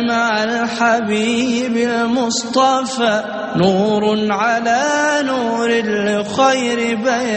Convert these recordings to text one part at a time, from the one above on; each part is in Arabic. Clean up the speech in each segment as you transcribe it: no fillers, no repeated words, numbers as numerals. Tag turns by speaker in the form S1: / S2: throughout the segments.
S1: مع الحبيب المصطفى نور على نور لخير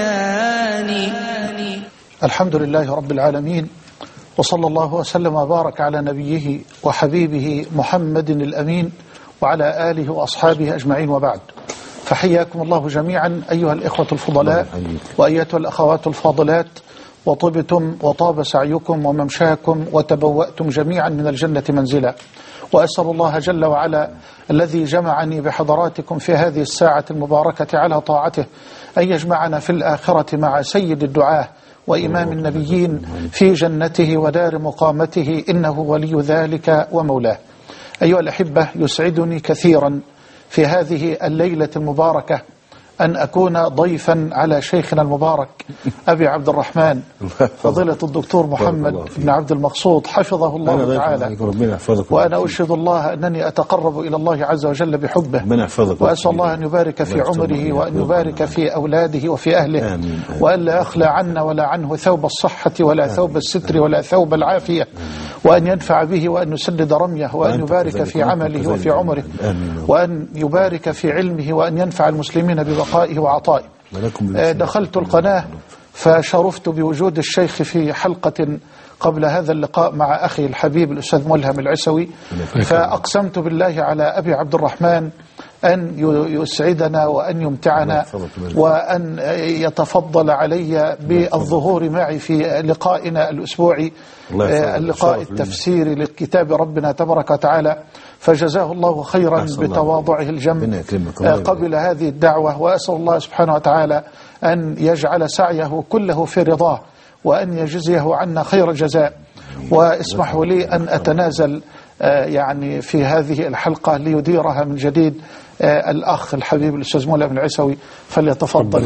S1: بيان.
S2: الحمد لله رب العالمين، وصلى الله وسلم وبارك على نبيه وحبيبه محمد الأمين وعلى آله وأصحابه أجمعين، وبعد. فحياكم الله جميعا أيها الإخوة الفضلاء وأيتها الأخوات الفاضلات، وطبتم وطاب سعيكم وممشاكم وتبوأتم جميعا من الجنة منزلا. وأسأل الله جل وعلا الذي جمعني بحضراتكم في هذه الساعة المباركة على طاعته أن يجمعنا في الآخرة مع سيد الدعاة وإمام النبيين في جنته ودار مقامته، إنه ولي ذلك ومولاه. أيها الأحبة، يسعدني كثيرا في هذه الليلة المباركة أن أكون ضيفا على شيخنا المبارك أبي عبد الرحمن فضيلة الدكتور محمد بن عبد المقصود حفظه الله تعالى. وأنا أشهد الله أنني أتقرب إلى الله عز وجل بحبه، وأسأل الله أن يبارك في عمره وأن يبارك في أولاده وفي أهله، وأن لا يخلى عنا ولا عنه ثوب الصحة ولا ثوب الستر ولا ثوب العافية، وأن ينفع به وأن يسدد رميه، وأن يبارك في عمله وفي عمره، وأن يبارك في علمه، وأن ينفع المسلمين ببقائه وعطائه. دخلت القناة فشرفت بوجود الشيخ في حلقة قبل هذا اللقاء مع أخي الحبيب الأستاذ ملهم العسوي، فأقسمت بالله على أبي عبد الرحمن أن يسعدنا وأن يمتعنا وأن يتفضل علي بالظهور معي في لقائنا الأسبوعي، اللقاء التفسيري لكتاب ربنا تبارك وتعالى. فجزاه الله خيرا بتواضعه الجم قبل هذه الدعوة، وأسأل الله سبحانه وتعالى أن يجعل سعيه كله في رضاه، وأن يجزيه عنا خير الجزاء. واسمحوا لي أن أتنازل يعني في هذه الحلقة ليديرها من جديد الأخ الحبيب الأستاذ ملهم العسوي، فليتفضل.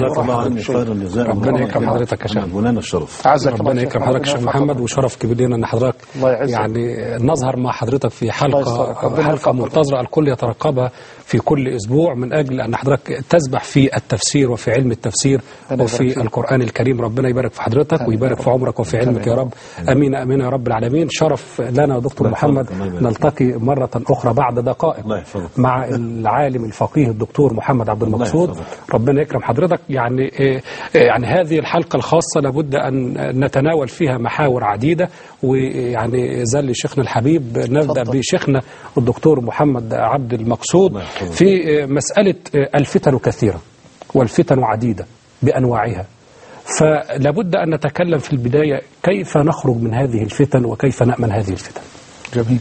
S3: ربنا يكرم حضرتك يا شيخ.
S4: لنا الشرف.
S3: ربنا يكرم حضرتك يا شيخ محمد، وشرف كبير لنا ان حضرتك يعني نظهر مع حضرتك في حلقة منتظرة الكل يترقبها في كل أسبوع، من أجل أن حضرتك تسبح في التفسير وفي علم التفسير وفي القرآن الكريم. ربنا يبارك في حضرتك ويبارك في عمرك وفي علمك يا رب. أمين أمين يا رب العالمين. شرف لنا يا دكتور محمد نلتقي مرة أخرى بعد دقائق مع العالم الفقيه الدكتور محمد عبد المقصود. ربنا يكرم حضرتك. يعني هذه الحلقة الخاصة لابد أن نتناول فيها محاور عديدة، ويعني زل شيخنا الحبيب نبدأ بشيخنا الدكتور محمد عبد المقصود في مسألة الفتن كثيرة والفتن عديدة بأنواعها، فلابد أن نتكلم في البداية كيف نخرج من هذه الفتن وكيف نأمن هذه الفتن.
S2: جميل.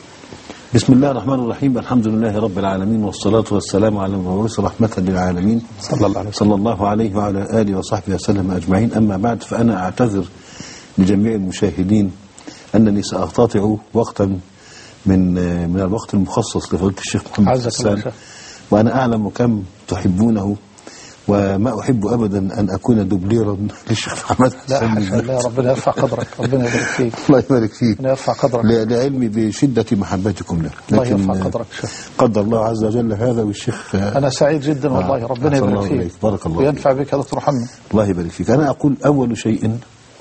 S4: بسم الله الرحمن الرحيم. الحمد لله رب العالمين، والصلاة والسلام على المبعوث رحمة للعالمين صلى الله عليه وعلى آله وصحبه وسلم أجمعين. أما بعد، فأنا أعتذر لجميع المشاهدين أنني سأقتطع وقتا من الوقت المخصص لفضيلة الشيخ محمد حسان، وأنا أعلم كم تحبونه، وما أحب أبدا أن أكون دوبليرا للشيخ محمد حسان.
S2: لا ربنا يرفع قدرك، ربنا يبارك فيك.
S4: الله يبارك فيك.
S2: ربنا يرفع قدرك.
S4: لعلمي بشدة محبتكم له،
S2: الله يرفع قدرك.
S4: قدر الله عز وجل هذا. والشيخ
S2: أنا سعيد جدا والله، ربنا يبارك فيك.
S4: بارك الله
S2: وينفع بك يا دكتور محمد. الله
S4: يبارك فيك. أنا أقول أول شيء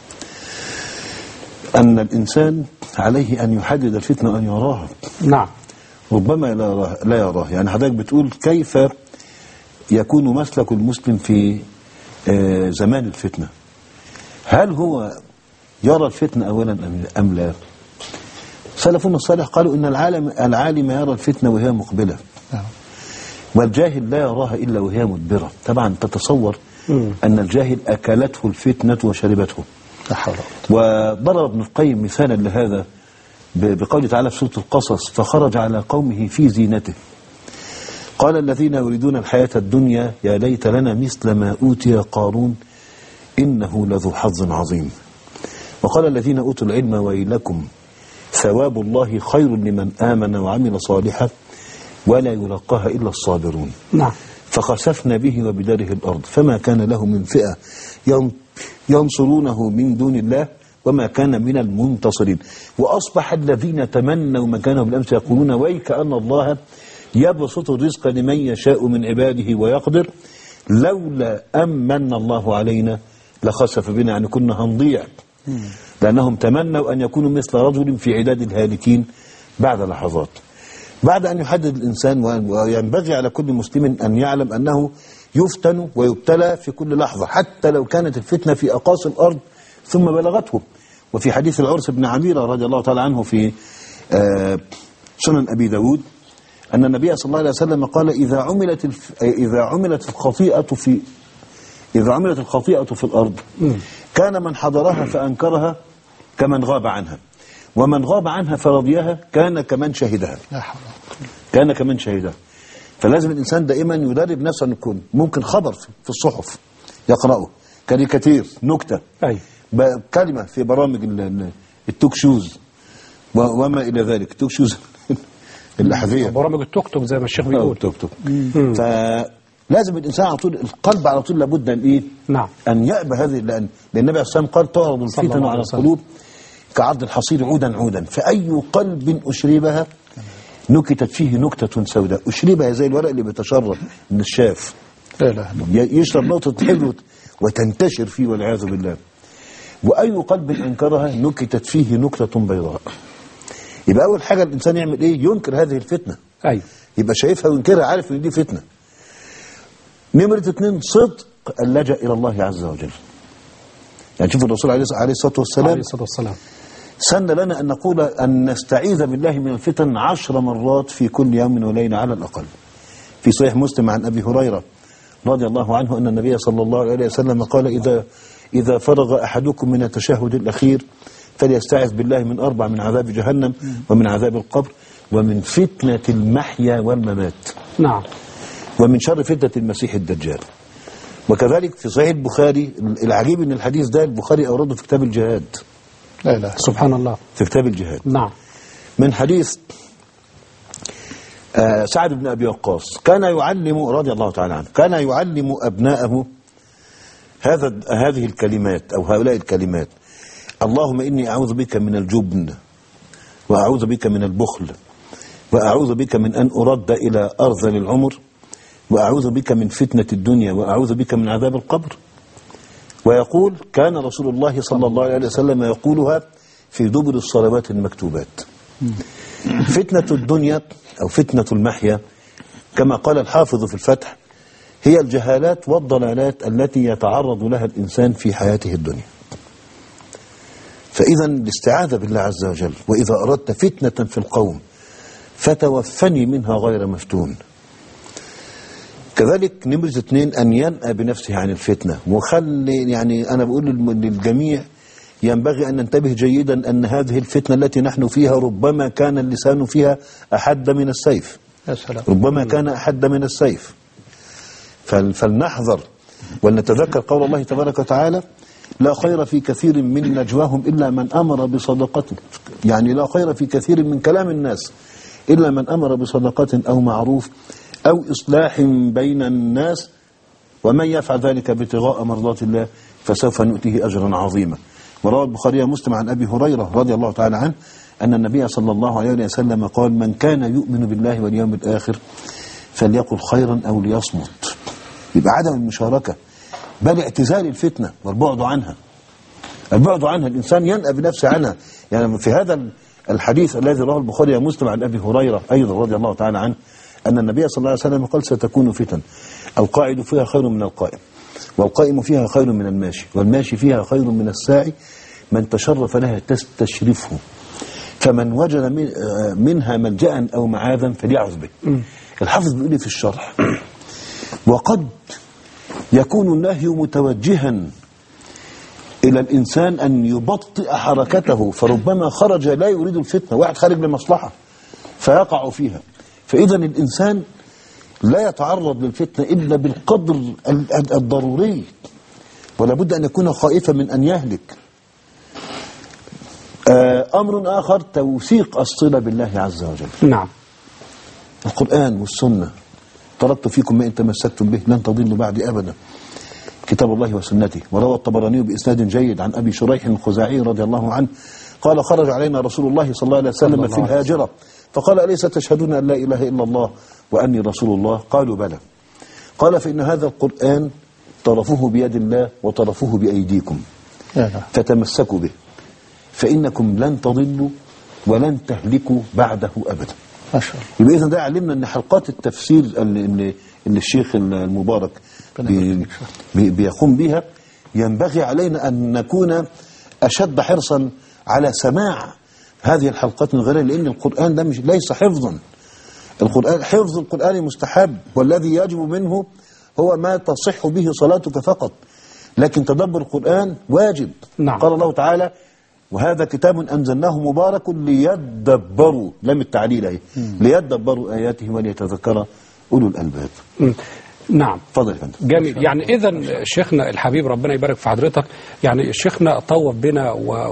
S4: أن الإنسان عليه أن يحدد الفتنة وأن يراها.
S3: نعم.
S4: ربما لا يراه. يعني حضرتك بتقول كيف يكون مسلك المسلم في زمان الفتنة. هل هو يرى الفتنة أولا أم لا؟ سلفنا الصالح قالوا إن العالم يرى الفتنة وهي مقبلة، والجاهل لا يراها إلا وهي مدبرة. طبعا تتصور أن الجاهل أكلته الفتنة وشربته. وضرب ابن القيم مثالا لهذا بقوله تعالى في سورة القصص: فخرج على قومه في زينته قال الذين يريدون الحياة الدنيا يا ليت لنا مثل ما أوتي قارون إنه لذو حظ عظيم. وقال الذين أوتوا العلم ويلكم ثواب الله خير لمن آمن وعمل صالحا ولا يلقاها إلا الصابرون.
S3: نعم.
S4: فخسفنا به وبداره الأرض فما كان له من فئة ينصرونه من دون الله وما كان من المنتصرين. وأصبح الذين تمنوا مكانه بالأمس يقولون ويك أن الله يبسط الرزق لمن يشاء من عباده ويقدر لولا أمن الله علينا لخسف بنا، يعني كنا هنضيع. لأنهم تمنوا أن يكونوا مثل رجل في عداد الهالكين بعد لحظات. بعد أن يحدد الإنسان، وينبغي على كل مسلم أن يعلم أنه يفتن ويبتلى في كل لحظة، حتى لو كانت الفتنة في أقاصي الأرض ثم بلغته. وفي حديث العرس بن عميرة رضي الله تعالى عنه في سنن أبي داود أن النبي صلى الله عليه وسلم قال: إذا عملت الخطيئة في الأرض كان من حضرها فأنكرها كمن غاب عنها، ومن غاب عنها فرضيها كان كمن شهدها. فلازم الإنسان دائما يدرب نفسه أن يكون ممكن خبر في الصحف يقرأه، كاريكاتير، نكتة، كلمة في برامج التوك شوز وما إلى ذلك، التوك شوز الأحذية،
S3: برامج التوك توك زي ما الشيخ بيقول.
S4: التوك توك. فلازم الإنسان على طول، القلب على طول لابد أن إيه؟
S3: نعم.
S4: أن يأبى هذه، لأن النبي عليه الصلاة والسلام قال: تعرض الفتن على القلوب كعرض الحصير عودا عودا، فأي قلب أشربها نكتت فيه نكتة سوداء. أشربها زي الورق اللي بيتشرب من الشاف، يشرب نقطة حلوة وتنتشر فيه والعياذ بالله. وأي قلب أنكرها نكتت فيه نكتة بيضاء. يبقى أول حاجة الإنسان يعمل إيه؟ ينكر هذه الفتنة. يبقى شايفها وينكرها، عارف إن دي فتنة. نمرة 2 صدق اللجأ إلى الله عز وجل. يعني شوف الرسول عليه الصلاة والسلام سن لنا أن نقول أن نستعيذ بالله من الفتن 10 مرات في كل يوم وليلة على الأقل. في صحيح مسلم عن أبي هريرة رضي الله عنه أن النبي صلى الله عليه وسلم قال: إذا فرغ أحدكم من التشهد الأخير فليستعذ بالله من 4: من عذاب جهنم، ومن عذاب القبر، ومن فتنة المحيا والممات،
S3: نعم،
S4: ومن شر فتنة المسيح الدجال. وكذلك في صحيح البخاري، العجيب أن الحديث ده البخاري أورده في كتاب الجهاد.
S3: لا سبحان الله،
S4: في كتاب الجهاد.
S3: نعم.
S4: من حديث سعد بن أبي وقاص كان يعلم رضي الله تعالى عنه، كان يعلم أبناءه هذه الكلمات أو هؤلاء الكلمات: اللهم إني أعوذ بك من الجبن، وأعوذ بك من البخل، وأعوذ بك من أن أرد إلى أرذل العمر، وأعوذ بك من فتنة الدنيا، وأعوذ بك من عذاب القبر. ويقول: كان رسول الله صلى الله عليه وسلم يقولها في دبر الصلوات المكتوبات. فتنة الدنيا أو فتنة المحيا كما قال الحافظ في الفتح هي الجهالات والضلالات التي يتعرض لها الإنسان في حياته الدنيا. فإذا الاستعاذة بالله عز وجل: وإذا أردت فتنة في القوم فتوفني منها غير مفتون. كذلك نمرة 2 أن ينأى بنفسه عن الفتنة. وخلي يعني أنا بقول للجميع ينبغي أن ننتبه جيدا أن هذه الفتنة التي نحن فيها ربما كان اللسان فيها أحد من السيف، ربما كان أحد من السيف. فلنحذر ولنتذكر قول الله تبارك وتعالى: لا خير في كثير من نجواهم إلا من أمر بصدقة. يعني لا خير في كثير من كلام الناس إلا من أمر بصدقة أو معروف أو إصلاح بين الناس، ومن يفعل ذلك ابتغاء مرضات الله فسوف نؤتيه أجرا عظيما. وروى البخاري ومسلم عن أبي هريرة رضي الله تعالى عنه أن النبي صلى الله عليه وسلم قال: من كان يؤمن بالله واليوم الآخر فليقل خيرا أو ليصمت. يبقى عدم المشاركة، بل اعتزال الفتنة والبعد عنها. البعد عنها، الإنسان ينأى بنفسه عنها. يعني في هذا الحديث الذي رواه البخاري ومسلم عن أبي هريرة أيضا رضي الله تعالى عنه أن النبي صلى الله عليه وسلم قال: ستكون فتن القاعد فيها خير من القائم، والقائم فيها خير من الماشي، والماشي فيها خير من الساعي، من تشرف لها تستشرفه، فمن وجد منها ملجأ أو معاذا فليعذ به. الحافظ بيقول في الشرح: وقد يكون النهي متوجها إلى الإنسان أن يبطئ حركته، فربما خرج لا يريد الفتنة، واحد خارج لمصلحة فيقع فيها. فإذا الإنسان لا يتعرض للفتنة إلا بالقدر الضروري، ولا بد أن يكون خائفا من أن يهلك. أمر آخر توثيق الصلة بالله عز وجل.
S3: نعم.
S4: القرآن والسنة: تركت فيكم ما إن تمسكتم به لن تضلوا بعدي أبدا، كتاب الله وسنته. وروى الطبراني بإسناد جيد عن أبي شريح الخزاعي رضي الله عنه قال: خرج علينا رسول الله صلى الله عليه وسلم في الهاجرة فقال: أليس تشهدون أن لا إله إلا الله وأني رسول الله؟ قالوا: بلى. قال: فإن هذا القرآن طرفه بيد الله وطرفه بأيديكم، فتمسكوا به فإنكم لن تضلوا ولن تهلكوا بعده أبدا.
S2: ما شاء الله.
S4: يبقى إذا ده علمنا أن حلقات التفسير اللي الشيخ المبارك بيقوم بها ينبغي علينا أن نكون أشد حرصا على سماع هذه الحلقات من غيرها، لأن القرآن ده ليس حفظا. حفظ القرآن مستحب، والذي يجب منه هو ما تصح به صلاتك فقط، لكن تدبر القرآن واجب.
S3: نعم.
S4: قال الله تعالى: وهذا كتاب أنزلناه مبارك ليدبروا، لم التعليل اهي، ليدبروا آياته وليتذكر أولو الألباب.
S3: نعم.
S4: اتفضل يا فندم.
S3: جميل. يعني إذا شيخنا الحبيب ربنا يبارك في حضرتك، يعني شيخنا طوف بنا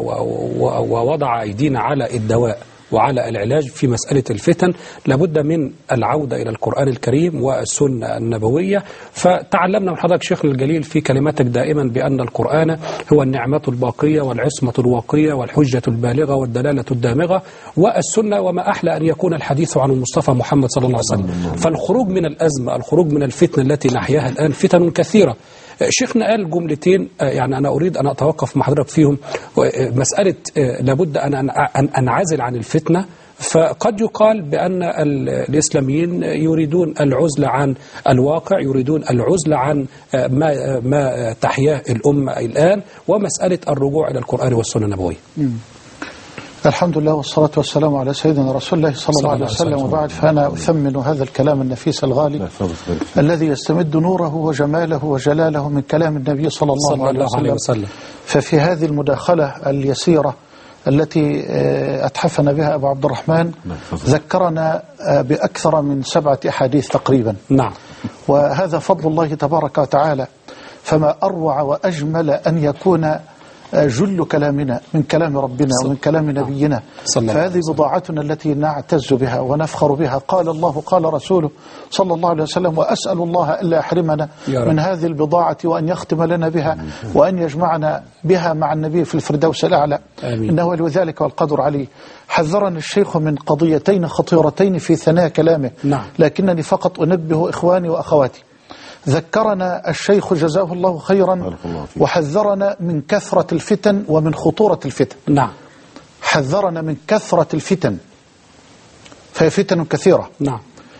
S3: ووضع أيدينا على الدواء وعلى العلاج في مسألة الفتن. لابد من العودة إلى القرآن الكريم والسنة النبوية. فتعلمنا من حضرتك شيخنا الجليل في كلماتك دائما بأن القرآن هو النعمة الباقية والعصمة الواقية والحجة البالغة والدلالة الدامغة، والسنة وما أحلى أن يكون الحديث عن المصطفى محمد صلى الله عليه وسلم. فالخروج من الأزمة، الخروج من الفتنة التي نحياها الآن فتن كثيرة. شيخنا قال جملتين يعني أنا أريد أن أتوقف مع حضرتك فيهم. مسألة لابد أن أنعزل عن الفتنة. فقد يقال بأن الإسلاميين يريدون العزلة عن الواقع، يريدون العزلة عن ما تحياه الأمة الآن، ومسألة الرجوع إلى القرآن والسنة النبوية.
S2: الحمد لله والصلاة والسلام على سيدنا رسول الله صلى الله عليه وسلم، وبعد. فأنا أثمن هذا الكلام النفيس الغالي الذي يستمد نوره وجماله وجلاله من كلام النبي صلى الله عليه وسلم. ففي هذه المداخلة اليسيرة التي أتحفنا بها أبو عبد الرحمن ذكرنا بأكثر من 7 أحاديث تقريبا.
S3: نعم.
S2: وهذا فضل الله تبارك وتعالى، فما أروع وأجمل أن يكون جل كلامنا من كلام ربنا ومن كلام نبينا. فهذه بضاعتنا التي نعتز بها ونفخر بها. قال الله قال رسوله صلى الله عليه وسلم، وأسأل الله ألا يحرمنا من هذه البضاعة، وأن يختم لنا بها، وأن يجمعنا بها مع النبي في الفردوس الأعلى. إنه ولي ذلك والقدر عليه. حذرني الشيخ من قضيتين خطيرتين في ثنايا كلامه. لكنني فقط أنبه إخواني وأخواتي. ذكرنا الشيخ جزاه الله خيرا وحذرنا من كثرة الفتن ومن خطورة الفتن.
S3: نعم.
S2: حذرنا من كثرة الفتن، فهي فتن كثيرة.
S3: نعم.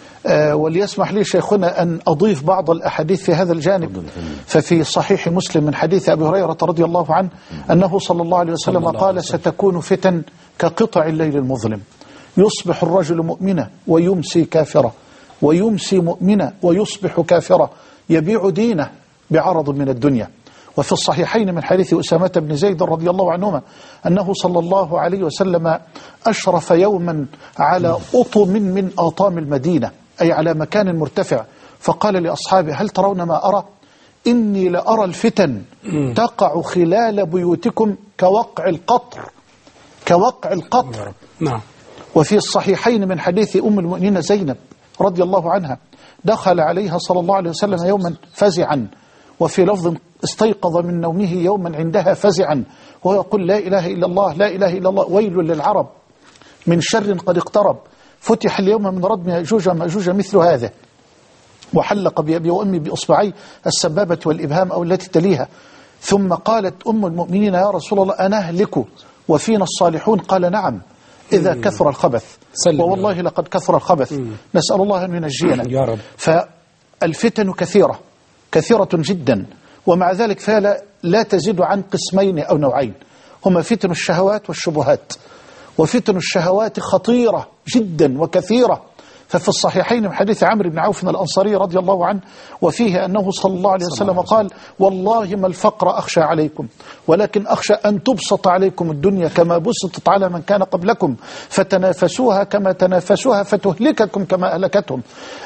S2: وليسمح لي شيخنا أن أضيف بعض الأحاديث في هذا الجانب. ففي صحيح مسلم من حديث أبي هريرة رضي الله عنه أنه صلى الله عليه وسلم قال: ستكون فتن كقطع الليل المظلم، يصبح الرجل مؤمنا ويمسي كافرا، ويمسي مؤمنا ويصبح كافرا، يبيع دينه بعرض من الدنيا. وفي الصحيحين من حديث أسامة بن زيد رضي الله عنهما أنه صلى الله عليه وسلم أشرف يوما على أطم من آطام المدينة، أي على مكان مرتفع، فقال لأصحابه: هل ترون ما أرى؟ إني لأرى الفتن تقع خلال بيوتكم كوقع القطر، كوقع القطر.
S3: نعم.
S2: وفي الصحيحين من حديث أم المؤمنين زينب رضي الله عنها دخل عليها صلى الله عليه وسلم يوما فزعا، وفي لفظ استيقظ من نومه يوما عندها فزعا، وهو يقول: لا إله إلا الله، لا إله إلا الله، ويل للعرب من شر قد اقترب، فتح اليوم من ردم يأجوج ومأجوج مثل هذا. وحلق بأبي وأمي بإصبعي السبابة والإبهام أو التي تليها. ثم قالت أم المؤمنين: يا رسول الله أنهلك وفينا الصالحون؟ قال: نعم، إذا كثر الخبث، ووالله لقد كثر الخبث، نسأل الله أن ينجينا
S3: يا رب.
S2: فالفتن كثيرة كثيرة جدا، ومع ذلك فلا لا تزيد عن قسمين أو نوعين، هما فتن الشهوات والشبهات. وفتن الشهوات خطيرة جدا وكثيرة. ففي الصحيحين من حديث عمرو بن عوف الأنصاري رضي الله عنه، وفيه أنه صلى الله عليه وسلم قال: والله ما الفقر أخشى عليكم، ولكن أخشى أن تبسط عليكم الدنيا كما بسطت على من كان قبلكم، فتنافسوها كما تنافسوها فتهلككم كما أهلكتهم.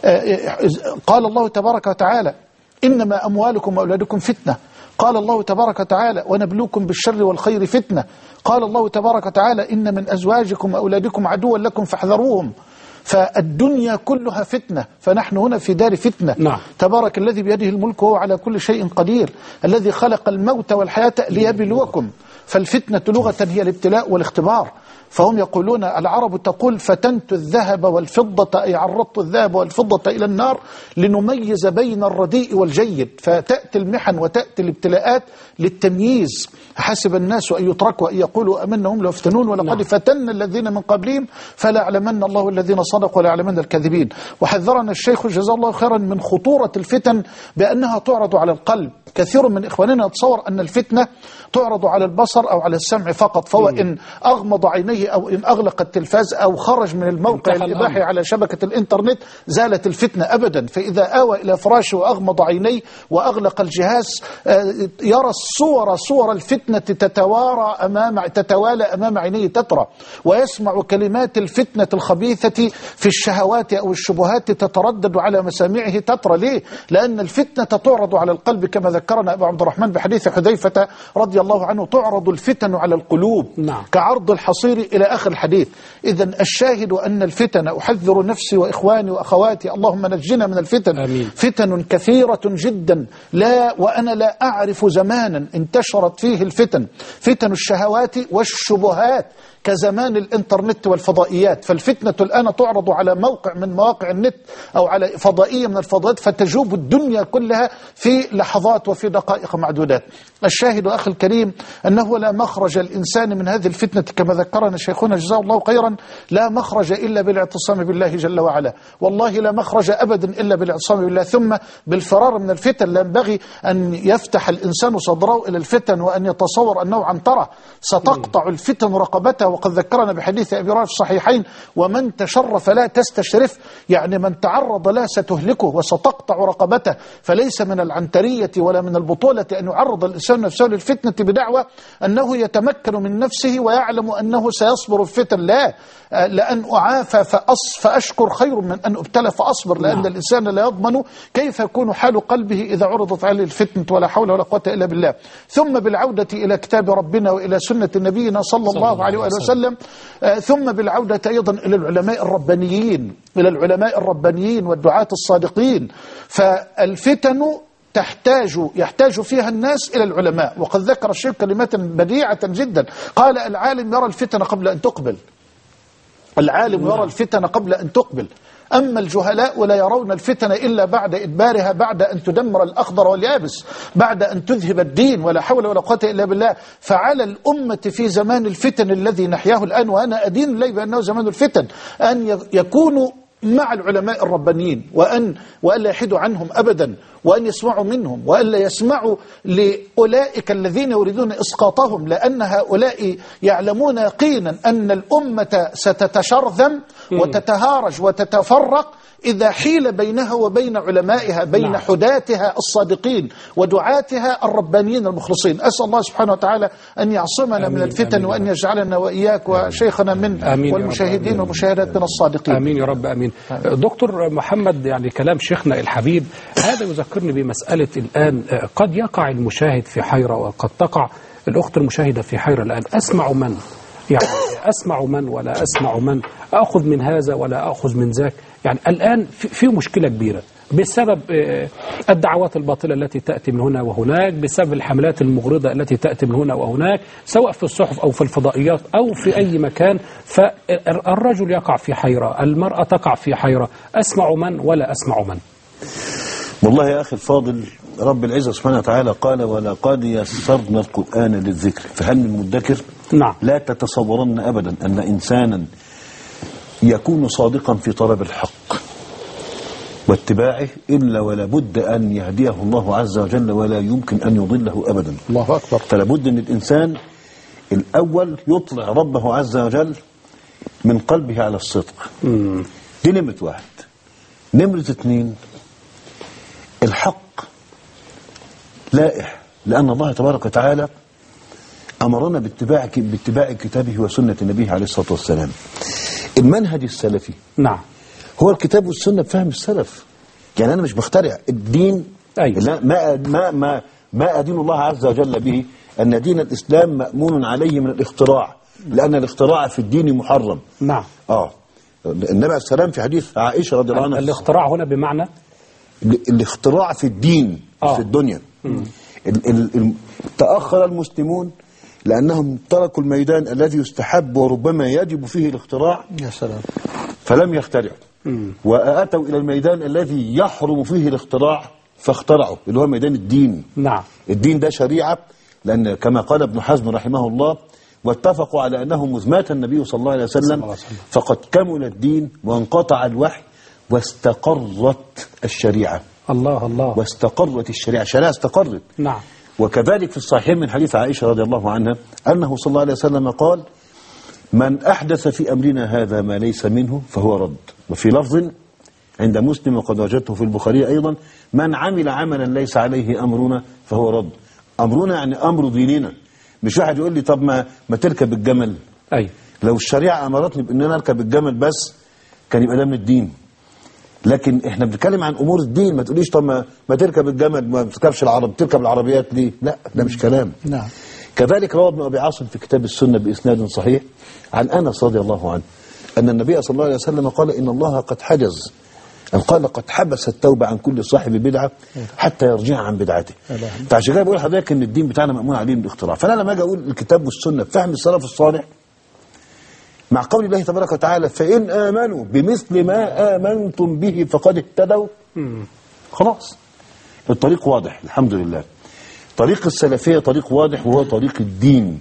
S2: قال الله تبارك وتعالى: إنما أموالكم وأولادكم فتنة. قال الله تبارك وتعالى: ونبلوكم بالشر والخير فتنة. قال الله تبارك وتعالى: إن من أزواجكم وأولادكم عدوا لكم فاحذروهم. فالدنيا كلها فتنة، فنحن هنا في دار فتنة.
S3: نعم.
S2: تبارك الذي بيده الملك وهو على كل شيء قدير، الذي خلق الموت والحياة ليبلوكم. فالفتنة لغة هي الابتلاء والاختبار. فهم يقولون العرب تقول فتنت الذهب والفضة، أي عرضت الذهب والفضة إلى النار لنميز بين الرديء والجيد. فتأتي المحن وتأتي الابتلاءات للتمييز. حسب الناس أن يتركوا أن يقولوا أمنهم لو يفتنون ولقد فتن الذين من قبلهم فلا يعلمن الله الذين صدقوا ولا يعلمن الكاذبين. وحذرنا الشيخ جزاه الله خيرا من خطورة الفتن بأنها تعرض على القلب. كثير من إخواننا يتصور أن الفتنة تعرض على البصر أو على السمع فقط، فهو إن أغمض عينيه أو إن أغلق التلفاز أو خرج من الموقع الإباحي على شبكة الإنترنت زالت الفتنة أبدا. فإذا آوى إلى فراشه وأغمض عينيه وأغلق الجهاز يرى صور الفتنة تتوالى أمام عينيه تترى، ويسمع كلمات الفتنة الخبيثة في الشهوات أو الشبهات تتردد على مسامعه تترى. ليه؟ لأن الفتنة تعرض على القلب كما ذكرنا أبو عبد الرحمن بحديث حذيفة رضي الله عنه، تعرض الفتن على القلوب كعرض الحصير إلى آخر الحديث. إذن الشاهد أن الفتن، أحذر نفسي وإخواني وأخواتي اللهم نجنا من الفتن.
S3: آمين.
S2: فتن كثيرة جدا، وأنا لا أعرف زمانا انتشرت فيه الفتن، فتن الشهوات والشبهات كزمان الإنترنت والفضائيات. فالفتنة الآن تعرض على موقع من مواقع النت أو على فضائية من الفضائيات فتجوب الدنيا كلها في لحظات وفي دقائق معدودات. الشاهد أخي الكريم أنه لا مخرج الإنسان من هذه الفتنة كما ذكرنا شيخنا جزاه الله خيرا، لا مخرج إلا بالاعتصام بالله جل وعلا. والله لا مخرج أبدا إلا بالاعتصام بالله، ثم بالفرار من الفتن. لا ينبغي أن يفتح الإنسان صدره إلى الفتن وأن يتصور أنه عنترة ستقطع الفتن رقبته. وقد ذكرنا بحديث أبي هريرة في الصحيحين ومن تشرف لا تستشرف، يعني من تعرض لا ستهلكه وستقطع رقبته. فليس من العنترية ولا من البطولة أن يعرض الإنسان نفسه للفتنة بدعوة أنه يتمكن من نفسه ويعلم أنه سيصبر الفتن. لا، لأن أعافى فأشكر خير من أن أبتلى فأصبر، لأن الإنسان لا يضمن كيف يكون حال قلبه إذا عرضت عليه الفتنة، ولا حول ولا قوة إلا بالله. ثم بالعودة إلى كتاب ربنا وإلى سنة نبينا صلى الله عليه وسلم، ثم بالعودة أيضا إلى العلماء الربانيين والدعاة الصادقين. فالفتن يحتاج فيها الناس إلى العلماء. وقد ذكر الشيخ كلمات بديعة جدا، قال العالم يرى الفتن قبل أن تقبل. العالم يرى الفتن قبل أن تقبل، أما الجهلاء لا يرون الفتن إلا بعد إدبارها، بعد أن تدمر الأخضر واليابس، بعد أن تذهب الدين، ولا حول ولا قوة إلا بالله. فعلى الأمة في زمان الفتن الذي نحياه الآن، وأنا أدين لي بأنه زمان الفتن، أن يكونوا مع العلماء الربانيين، وألا يحيدوا عنهم أبدا، وأن يسمعوا منهم، وألا يسمعوا لأولئك الذين يريدون إسقاطهم، لأن هؤلاء يعلمون يقينا أن الأمة ستتشرذم وتتهارج وتتفرق إذا حيل بينها وبين علمائها، بين حداتها الصادقين ودعاتها الربانيين المخلصين. أسأل الله سبحانه وتعالى أن يعصمنا من الفتن، وأن يجعلنا وإياك وشيخنا من والمشاهدين والمشاهدات من الصادقين.
S3: آمين يا رب آمين. دكتور محمد، يعني كلام شيخنا الحبيب هذا يذكرني بمسألة الآن قد يقع المشاهد في حيرة، وقد تقع الأخت المشاهدة في حيرة الآن. أسمع من ولا أسمع من، أخذ من هذا ولا أخذ من ذاك. يعني الآن في مشكلة كبيرة بسبب الدعوات الباطلة التي تأتي من هنا وهناك، بسبب الحملات المغرضة التي تأتي من هنا وهناك، سواء في الصحف أو في الفضائيات أو في أي مكان. فالرجل يقع في حيرة، المرأة تقع في حيرة، أسمع من ولا أسمع من.
S4: والله يا أخي الفاضل، رب العزة سبحانه وتعالى قال ولقد يسرنا القرآن للذكر فهل من مدكر.
S3: نعم.
S4: لا تتصورن أبدا أن إنسانا يكون صادقا في طلب الحق واتباعه إلا ولا بد أن يهديه الله عز وجل، ولا يمكن أن يضله أبدا.
S2: الله أكبر.
S4: فلا بد أن الإنسان الأول يطلع ربه عز وجل من قلبه على الصدق. دي نمرة واحد. نمرة اثنين، الحق لائح، لأن الله تبارك وتعالى أمرنا باتباع كتابه وسنة نبيه عليه الصلاة والسلام. المنهج السلفي
S3: نعم
S4: هو الكتاب والسنة بفهم السلف. يعني أنا مش بخترع الدين.
S3: أيوة.
S4: لا، ما أدين الله عز وجل به أن دين الإسلام مأمون عليه من الاختراع، لأن الاختراع في الدين محرم.
S3: نعم.
S4: النبي عليه السلام في حديث عائشة رضي الله عنها،
S3: الاختراع هنا بمعنى
S4: الاختراع في الدين في الدنيا. تأخر المسلمون لأنهم تركوا الميدان الذي يستحب وربما يجب فيه الاختراع.
S2: يا سلام.
S4: فلم يخترعوا، وأتوا إلى الميدان الذي يحرم فيه الاختراع فاخترعوا، اللي هو ميدان الدين.
S3: نعم.
S4: الدين ده شريعة، لأن كما قال ابن حزم رحمه الله: واتفقوا على أنه مذ مات النبي صلى الله عليه وسلم فقد كمل الدين وانقطع الوحي واستقرت الشريعة.
S3: الله الله.
S4: واستقرت الشريعة استقرت.
S3: نعم.
S4: وكذلك في الصحيحين من حديث عائشة رضي الله عنها أنه صلى الله عليه وسلم قال: من أحدث في أمرنا هذا ما ليس منه فهو رد. وفي لفظ عند مسلم وقد وجدته في البخاري أيضا: من عمل عملا ليس عليه أمرنا فهو رد. أمرنا يعني أمر ديننا. مش واحد يقول لي طب ما تركب الجمل.
S3: أي. لو
S4: الشريعة أمرتني بأن أنا أركب الجمل بس كان يبقى ده من الدين. لكن احنا بنتكلم عن امور الدين. ما تقوليش طب ما تركب الجمل، ما تركبش تركب العربيات ليه؟ لا، ده مش كلام.
S2: نعم.
S4: كذلك روى ابن ابي عاصم في كتاب السنه باسناد صحيح عن انس رضي الله عنه ان النبي صلى الله عليه وسلم قال: ان الله قد حجز، قال قد حبس التوبه عن كل صاحب بدعه حتى يرجع عن بدعته. فعشان كده بقول لحضرتك ان الدين بتاعنا مأمون عليه بالاختراع. فانا لما اجي اقول الكتاب والسنه بفهم السلف الصالح مع قول الله تبارك وتعالى: فإن آمنوا بمثل ما آمنتم به فقد اهتدوا، خلاص الطريق واضح الحمد لله. طريق السلفية طريق واضح وهو طريق الدين.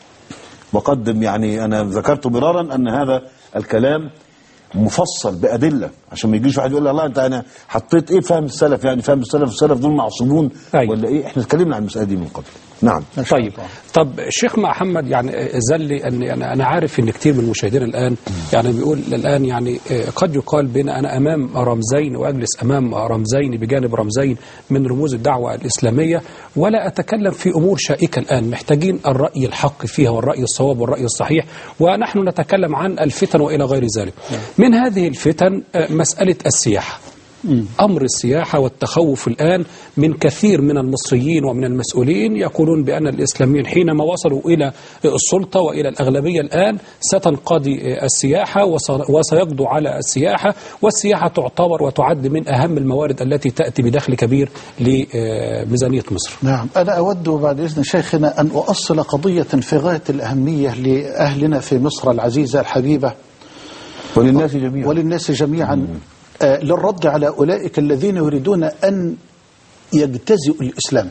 S4: وقد يعني أنا ذكرت مرارا أن هذا الكلام مفصل بأدلة، عشان ما يجيش واحد يقول لي الله أنا حطيت إيه فهم السلف، يعني فهم السلف دول معصومون ولا إيه؟ إحنا اتكلمنا عن المسألة دي من قبل. نعم.
S3: طب الشيخ محمد، يعني زلي أنا عارف إن كتير من المشاهدين الآن يعني بيقول الآن يعني قد يقال بين أنا أمام رمزين وأجلس أمام رمزين بجانب رمزين من رموز الدعوة الإسلامية، ولا أتكلم في أمور شائكة الآن، محتاجين الرأي الحق فيها والرأي الصواب والرأي الصحيح، ونحن نتكلم عن الفتن وإلى غير ذلك. من هذه الفتن مسألة السياحة. أمر السياحة والتخوف الآن من كثير من المصريين ومن المسؤولين يقولون بأن الإسلاميين حينما وصلوا إلى السلطة وإلى الأغلبية الآن ستنقضي السياحة وسيقضوا على السياحة، والسياحة تعتبر وتعد من أهم الموارد التي تأتي بدخل كبير لميزانية مصر.
S2: نعم. أنا أود بعد إذن شيخنا أن أؤصل قضية في غاية الأهمية لأهلنا في مصر العزيزة الحبيبة وللناس جميعا للرد على أولئك الذين يريدون أن يجتزئوا الإسلام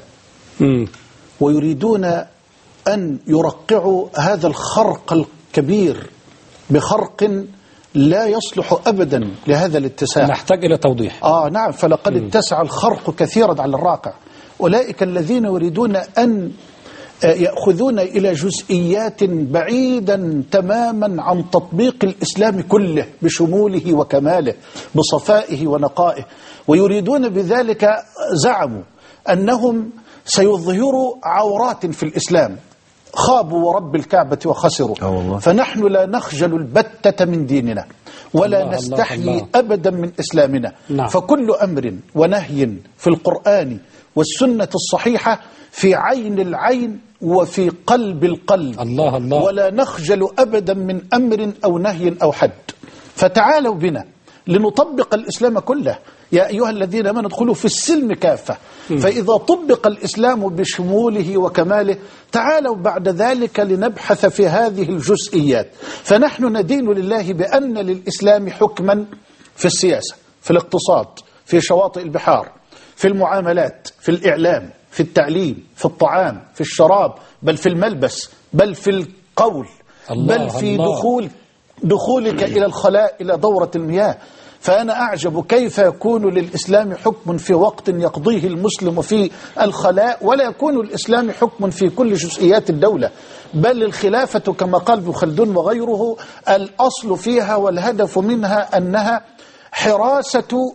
S2: ويريدون أن يرقعوا هذا الخرق الكبير بخرق لا يصلح أبدا لهذا الاتساع.
S3: نحتاج إلى توضيح.
S2: نعم. فلقد اتسع الخرق كثيرا على الراقع. أولئك الذين يريدون أن يأخذون إلى جزئيات بعيدا تماما عن تطبيق الإسلام كله بشموله وكماله بصفائه ونقائه، ويريدون بذلك زعموا أنهم سيظهروا عورات في الإسلام. خابوا ورب الكعبة وخسروا. فنحن لا نخجل البتة من ديننا ولا نستحيي أبدا من إسلامنا. فكل أمر ونهي في القرآن والسنة الصحيحة في عين العين وفي قلب القلب.
S3: الله.
S2: ولا نخجل أبدا من أمر أو نهي أو حد. فتعالوا بنا لنطبق الإسلام كله. يا أيها الذين آمنوا ادخلوا في السلم كافة. فإذا طبق الإسلام بشموله وكماله تعالوا بعد ذلك لنبحث في هذه الجزئيات. فنحن ندين لله بأن للإسلام حكما في السياسة، في الاقتصاد، في شواطئ البحار، في المعاملات، في الإعلام، في التعليم، في الطعام، في الشراب، بل في الملبس، بل في القول، بل في دخولك إلى الخلاء إلى دورة المياه. فأنا أعجب كيف يكون للإسلام حكم في وقت يقضيه المسلم في الخلاء ولا يكون الإسلام حكم في كل جزئيات الدولة. بل الخلافة كما قال ابن خلدون وغيره الأصل فيها والهدف منها أنها حراسة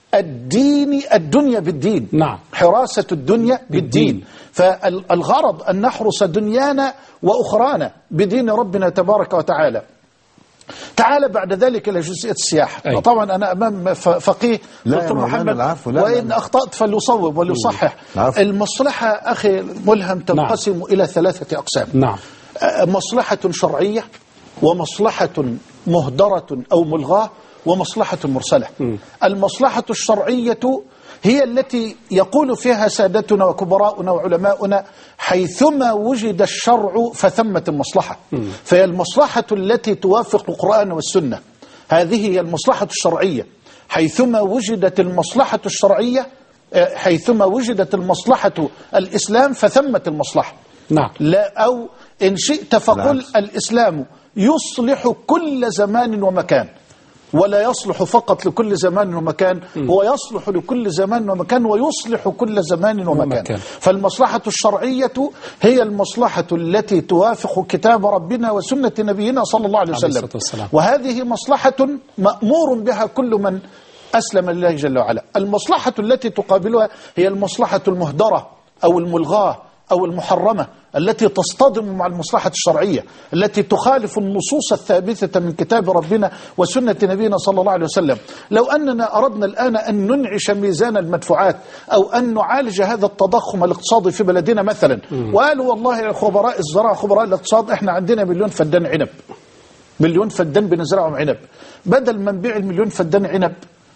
S2: الدنيا بالدين.
S3: نعم.
S2: حراسة الدنيا بالدين. فالغرض أن نحرس دنيانا وأخرانا بدين ربنا تبارك وتعالى. تعال بعد ذلك إلى جزئية السياحة. طبعا أنا أمام فقيه دكتور محمد، وإن أخطأت فليصوب وليصحح. المصلحة أخي ملهم تنقسم إلى 3 أقسام.
S3: نعم.
S2: مصلحة شرعية، ومصلحة مهدرة أو ملغاة، ومصلحة مرسلة. المصلحة الشرعية هي التي يقول فيها سادتنا وكبراؤنا وعلماؤنا حيثما وجد الشرع فثمة المصلحة. فهي المصلحة التي توافق القرآن والسنة، هذه هي المصلحة الشرعية. حيثما وجدت المصلحة الشرعية، حيثما وجدت المصلحة الإسلام فثمة المصلحة.
S3: نعم.
S2: لا، أو إن شئت فقل الإسلام يصلح كل زمان ومكان، ولا يصلح فقط لكل زمان ومكان، هو يصلح لكل زمان ومكان ويصلح كل زمان ومكان. فالمصلحة الشرعية هي المصلحة التي توافق كتاب ربنا وسنة نبينا صلى الله عليه وسلم، وهذه مصلحة مأمور بها كل من أسلم لله جل وعلا. المصلحة التي تقابلها هي المصلحة المهدرة أو الملغاة أو المحرمة التي تصطدم مع المصلحة الشرعية، التي تخالف النصوص الثابتة من كتاب ربنا وسنة نبينا صلى الله عليه وسلم. لو أننا أردنا الآن أن ننعش ميزان المدفوعات أو أن نعالج هذا التضخم الاقتصادي في بلدنا مثلا، وقالوا والله خبراء الزراعة خبراء الاقتصاد إحنا عندنا 1,000,000 فدان عنب، 1,000,000 فدان بنزرعهم عنب، بدل ما نبيع 1,000,000 فدان عنب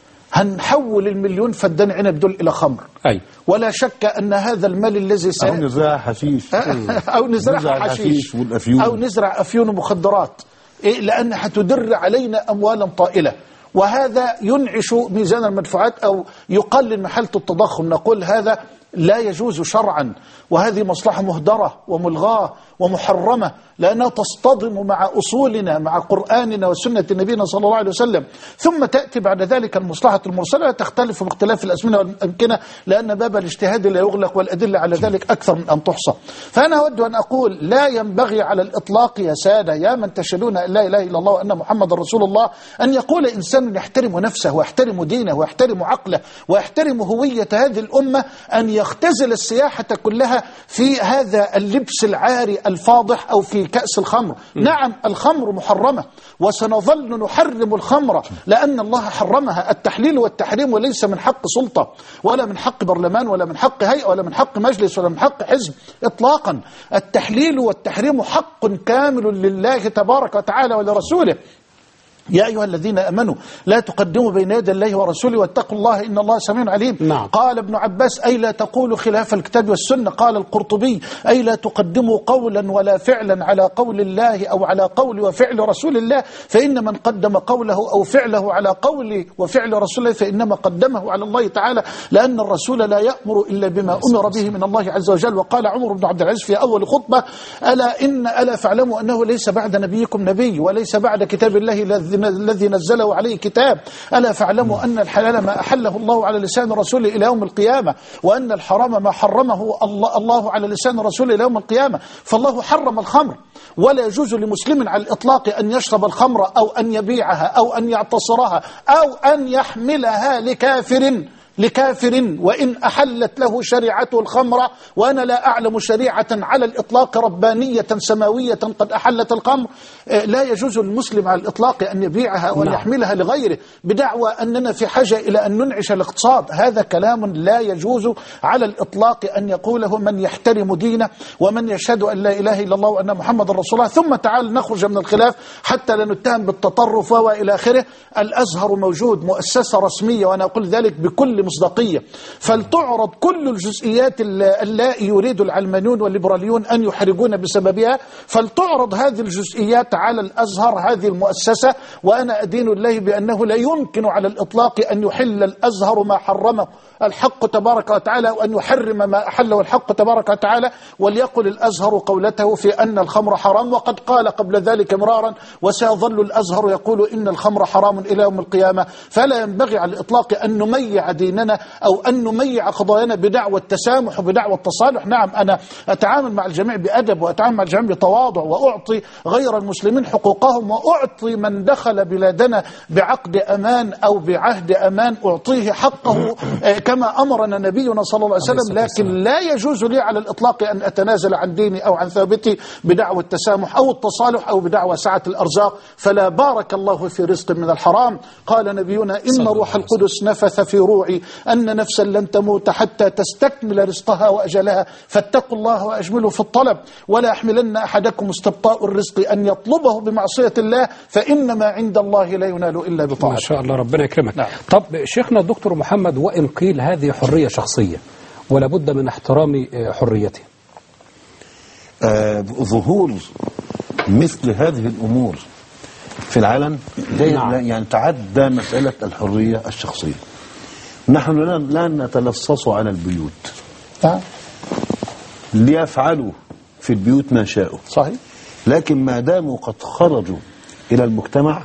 S2: هنحول 1,000,000 فدان عنب دول إلى خمر. ولا شك أن هذا المال الذي
S4: أو نزرع حشيش
S2: أو نزرع حشيش أو نزرع أفيون ومخدرات، لأن هتدر علينا أموالا طائلة، وهذا ينعش ميزان المدفوعات أو يقلل من حالة التضخم. نقول هذا لا يجوز شرعا، وهذه مصلحة مهدرة وملغاة ومحرمة، لأنها تصطدم مع أصولنا مع قرآننا وسنة نبينا صلى الله عليه وسلم. ثم تأتي بعد ذلك المصلحة المرسلة، تختلف باختلاف الأزمنة والأمكنة، لأن باب الاجتهاد لا يغلق، والأدلة على ذلك أكثر من أن تحصى. فأنا أود أن أقول لا ينبغي على الإطلاق يا سادة يا من تشهدون أن لا إله إلا الله وأن محمد رسول الله أن يقول إنسان يحترم نفسه ويحترم دينه ويحترم عقله ويحترم هوية هذه الأمة أن يختزل السياحة كلها في هذا اللبس العاري الفاضح أو في كأس الخمر. نعم الخمر محرمة، وسنظل نحرم الخمر لأن الله حرمها. التحليل والتحريم وليس من حق سلطة ولا من حق برلمان ولا من حق هيئة ولا من حق مجلس ولا من حق حزب إطلاقا. التحليل والتحريم حق كامل لله تبارك وتعالى ولرسوله. يا أيها الذين أمنوا لا تقدموا بين يدي الله ورسوله واتقوا الله إن الله سميع عليم.
S3: نعم.
S2: قال ابن عباس أي لا تقولوا خلاف الكتاب والسنة. قال القرطبي أي لا تقدموا قولا ولا فعلا على قول الله أو على قول وفعل رسول الله، فإن من قدم قوله أو فعله على قول وفعل رسول الله فإنما قدمه على الله تعالى، لأن الرسول لا يأمر إلا بما أمر به من الله عز وجل. وقال عمر بن عبد العزيز في أول خطبة ألا فاعلموا أنه ليس بعد نبيكم نبي وليس بعد كتاب الله الذي نزله عليه كتاب. ألا فاعلموا أن الحلال ما أحله الله على لسان رسوله إلى يوم القيامة، وأن الحرام ما حرمه الله على لسان رسوله إلى يوم القيامة. فالله حرم الخمر، ولا يجوز لمسلم على الإطلاق أن يشرب الخمر أو أن يبيعها أو أن يعتصرها أو أن يحملها لكافر وإن أحلت له شريعته الخمر. وأنا لا أعلم شريعة على الإطلاق ربانية سماوية قد أحلت الخمر. لا يجوز للمسلم على الإطلاق أن يبيعها وأن يحملها لغيره بدعوى أننا في حاجة إلى أن ننعش الاقتصاد. هذا كلام لا يجوز على الإطلاق أن يقوله من يحترم دينه ومن يشهد أن لا إله إلا الله وأن محمد رسول الله. ثم تعال نخرج من الخلاف حتى لا نتهم بالتطرف وإلى آخره. الأزهر موجود، مؤسسة رسمية، وأنا أقول ذلك بكل مصداقية، فلتعرض كل الجزئيات اللائي يريد العلمانيون والليبراليون أن يحرجون بسببها، فلتعرض هذه الجزئيات على الأزهر هذه المؤسسة. وأنا أدين الله بأنه لا يمكن على الإطلاق أن يحل الأزهر ما حرمه الحق تبارك وتعالى وأن يحرم ما أحله الحق تبارك وتعالى. وليقل الأزهر قولته في أن الخمر حرام، وقد قال قبل ذلك مرارا وسيظل الأزهر يقول إن الخمر حرام إلى يوم القيامة. فلا ينبغي على الإطلاق أن نميع ديننا أو أن نميع قضايانا بدعوى التسامح وبدعوى التصالح. نعم أنا أتعامل مع الجميع بأدب وأتعامل مع الجميع بتواضع، وأعطي غير المسلمين حقوقهم، وأعطي من دخل بلادنا بعقد أمان أو بعهد أمان أعطيه حقه كما أمرنا نبينا صلى الله عليه وسلم. لكن لا يجوز لي على الإطلاق أن أتنازل عن ديني أو عن ثابتي بدعوى التسامح أو التصالح أو بدعوى سعة الأرزاق. فلا بارك الله في رزق من الحرام. قال نبينا إن روح القدس نفث في روعي أن نفسا لن تموت حتى تستكمل رزقها وأجلها، فاتقوا الله وأجملوا في الطلب، ولا يحملن أحدكم استبطاء الرزق أن يطلبه بمعصية الله، فإنما عند الله لا ينال إلا بطاعته.
S3: ما شاء الله، ربنا يكرمك.
S2: نعم.
S3: طب شيخنا الدكتور محمد، وإن قيل هذه حرية شخصية ولا بد من احترام حريته،
S4: ظهور مثل هذه الأمور في العالم يعني تعدى مسألة الحرية الشخصية. نحن لا نتلصص على البيوت، ليفعلوا في البيوت ما شاءوا،
S2: صحيح،
S4: لكن ما داموا قد خرجوا إلى المجتمع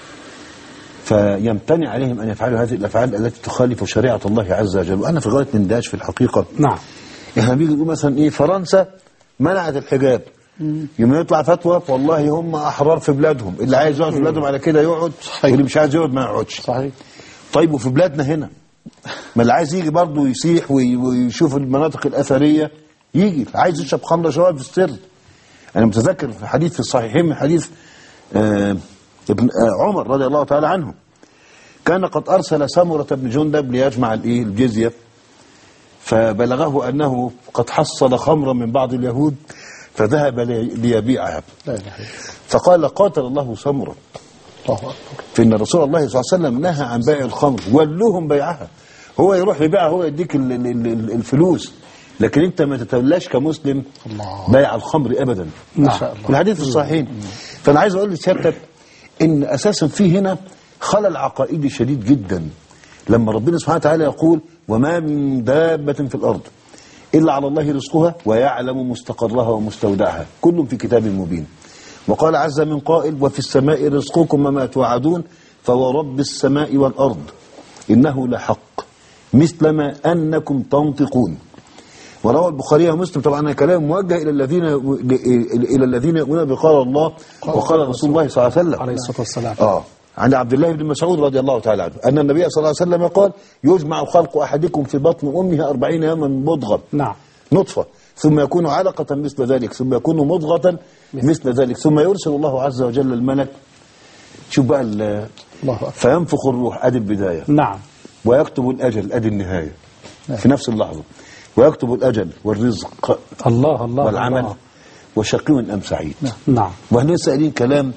S4: فيمتنع عليهم أن يفعلوا هذه الأفعال التي تخالف شريعة الله عز وجل. وأنا في غاية الاندهاش في الحقيقة.
S3: نعم.
S4: احنا بيجي نقول مثلا إيه، فرنسا منعت الحجاب، يوم يطلع فتوى والله هم أحرار في بلادهم، اللي عايز يقعد في بلادهم على كده يقعد، واللي مش عايز يقعد ما يقعدش.
S2: صحيح.
S4: طيب وفي بلادنا هنا ما اللي عايز يجي برضه يسيح ويشوف المناطق الأثرية يجي، عايز يشرب خمرة شوية في السر. أنا متذكر في حديث في الصحيحين من حديث ابن عمر رضي الله تعالى عنه، كان قد أرسل سمرة بن جندب ليجمع الجزية، فبلغه أنه قد حصل خمرا من بعض اليهود فذهب ليبيعها، فقال قاتل الله سمرة، فإن رسول الله صلى الله عليه وسلم نهى عن بيع الخمر، ولوهم بيعها، هو يروح يبيعها، هو يديك الفلوس، لكن انت ما تتولاش كمسلم بيع الخمر ابدا.
S2: ما شاء الله.
S4: الحديث الصحيحين. فانا عايز اقول لسيادتك ان اساسا في هنا خلل عقائدي شديد جدا، لما ربنا سبحانه وتعالى يقول وما من دابة في الارض الا على الله رزقها ويعلم مستقرها ومستودعها كل في كتاب مبين. وقال عز من قائل وفي السماء رزقكم وما توعدون فورب السماء والارض انه لحق مثلما انكم تنطقون. وروى البخاري ومسلم، طبعا كلام موجه الى الذين يؤمنون بقال الله وقال رسول الله صلى الله عليه وسلم
S3: عليه الصلاة والسلام.
S4: عن عبد الله بن مسعود رضي الله تعالى عنه ان النبي صلى الله عليه وسلم قال يجمع خلق احدكم في بطن امه 40 يوما مضغه، نعم، نطفه، ثم يكون علقه مثل ذلك، ثم يكون مضغه مثل ذلك، ثم يرسل الله عز وجل الملك، شوف بقى فينفخ الروح، ادي البدايه، نعم، ويكتب الاجل، ادي النهايه، في نفس اللحظه، ويكتب الأجل والرزق
S3: الله
S4: والعمل
S3: الله.
S4: وشقي أم سعيد.
S3: نعم.
S4: وهنا سألين كلام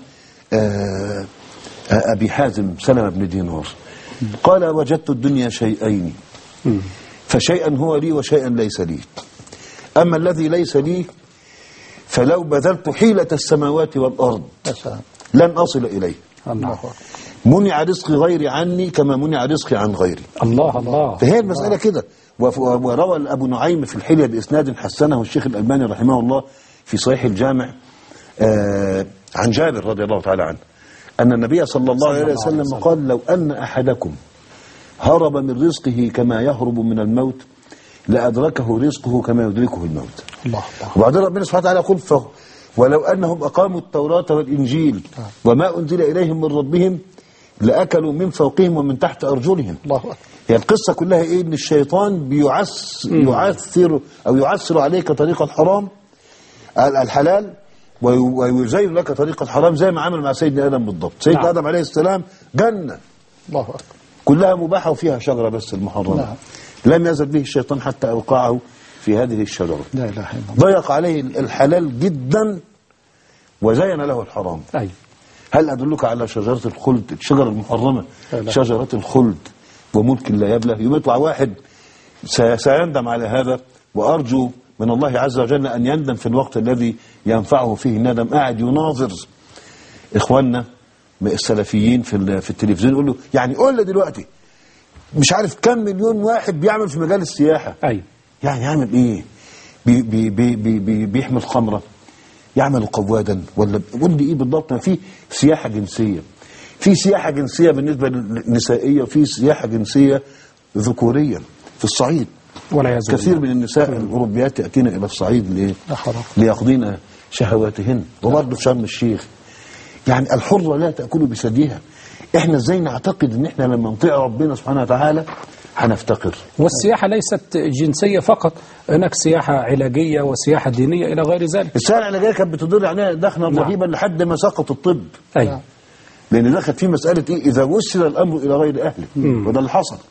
S4: أبي حازم سلمة بن دينار، قال وجدت الدنيا شيئين، فشيئا هو لي وشيئا ليس لي، أما الذي ليس لي فلو بذلت حيلة السماوات والأرض لن أصل إليه.
S3: الله.
S4: منع رزقي غيري عني كما منع رزقي عن غيري.
S3: الله الله.
S4: فهي المسألة كده. وروى أبو نعيم في الحلية بإسناد حسنه الشيخ الألباني رحمه الله في صحيح الجامع عن جابر رضي الله تعالى عنه أن النبي صلى الله عليه وسلم قال لو أن أحدكم هرب من رزقه كما يهرب من الموت لأدركه رزقه كما يدركه الموت. الله. وبعدين ربنا سبحانه وتعالى يقول ولو أنهم أقاموا التوراة والإنجيل وما أنزل إليهم من ربهم لأكلوا من فوقهم ومن تحت أرجلهم. الله أكبر. هي القصة كلها إيه؟ إن الشيطان يعثر أو يعثر عليك طريق الحرام الحلال ويزين لك طريق الحرام زي ما عمل مع سيدنا آدم بالضبط. سيدنا آدم عليه السلام جنة الله أكبر كلها مباحة وفيها شجرة بس المحرمة، لم يزل به الشيطان حتى أوقعه في هذه الشجرة. لا إله إلا الله. ضيق عليه الحلال جدا وزين له الحرام. أي. هل أدلك على شجرة الخلد، الشجرة المحرمة، شجرة الخلد وملك لا يبلى؟ يوم يطلع واحد سيندم على هذا، وأرجو من الله عز وجل أن يندم في الوقت الذي ينفعه فيه الندم. قاعد يناظر إخواننا السلفيين في التلفزيون، يقول له يعني قول لي دلوقتي مش عارف كم مليون واحد بيعمل في مجال السياحة. أي. يعني يعمل إيه؟ بيحمل خمرة، يعمل قوادا، ولا قول لي إيه بالضبط؟ ما في سياحة جنسية، في سياحة جنسية بالنسبة للنسائية، وفي سياحة جنسية ذكورية في الصعيد. ولا كثير من النساء الأوروبيات يأتين إلى الصعيد ليقضين شهواتهن، وبرضه في شرم الشيخ. يعني الحرة لا تأكل بثديها. احنا ازاي نعتقد ان احنا لما نطيع ربنا سبحانه وتعالى هنفتقر؟
S3: والسياحة ليست جنسية فقط، هناك سياحة علاجية وسياحة دينية إلى غير ذلك.
S4: السياحة العلاجية كانت بتدل عليها دخنا رهيبا لحد ما سقط الطب. أي. لأن دخلت في مسألة إيه؟ إذا وصل الأمر إلى غير أهله، وده اللي حصل.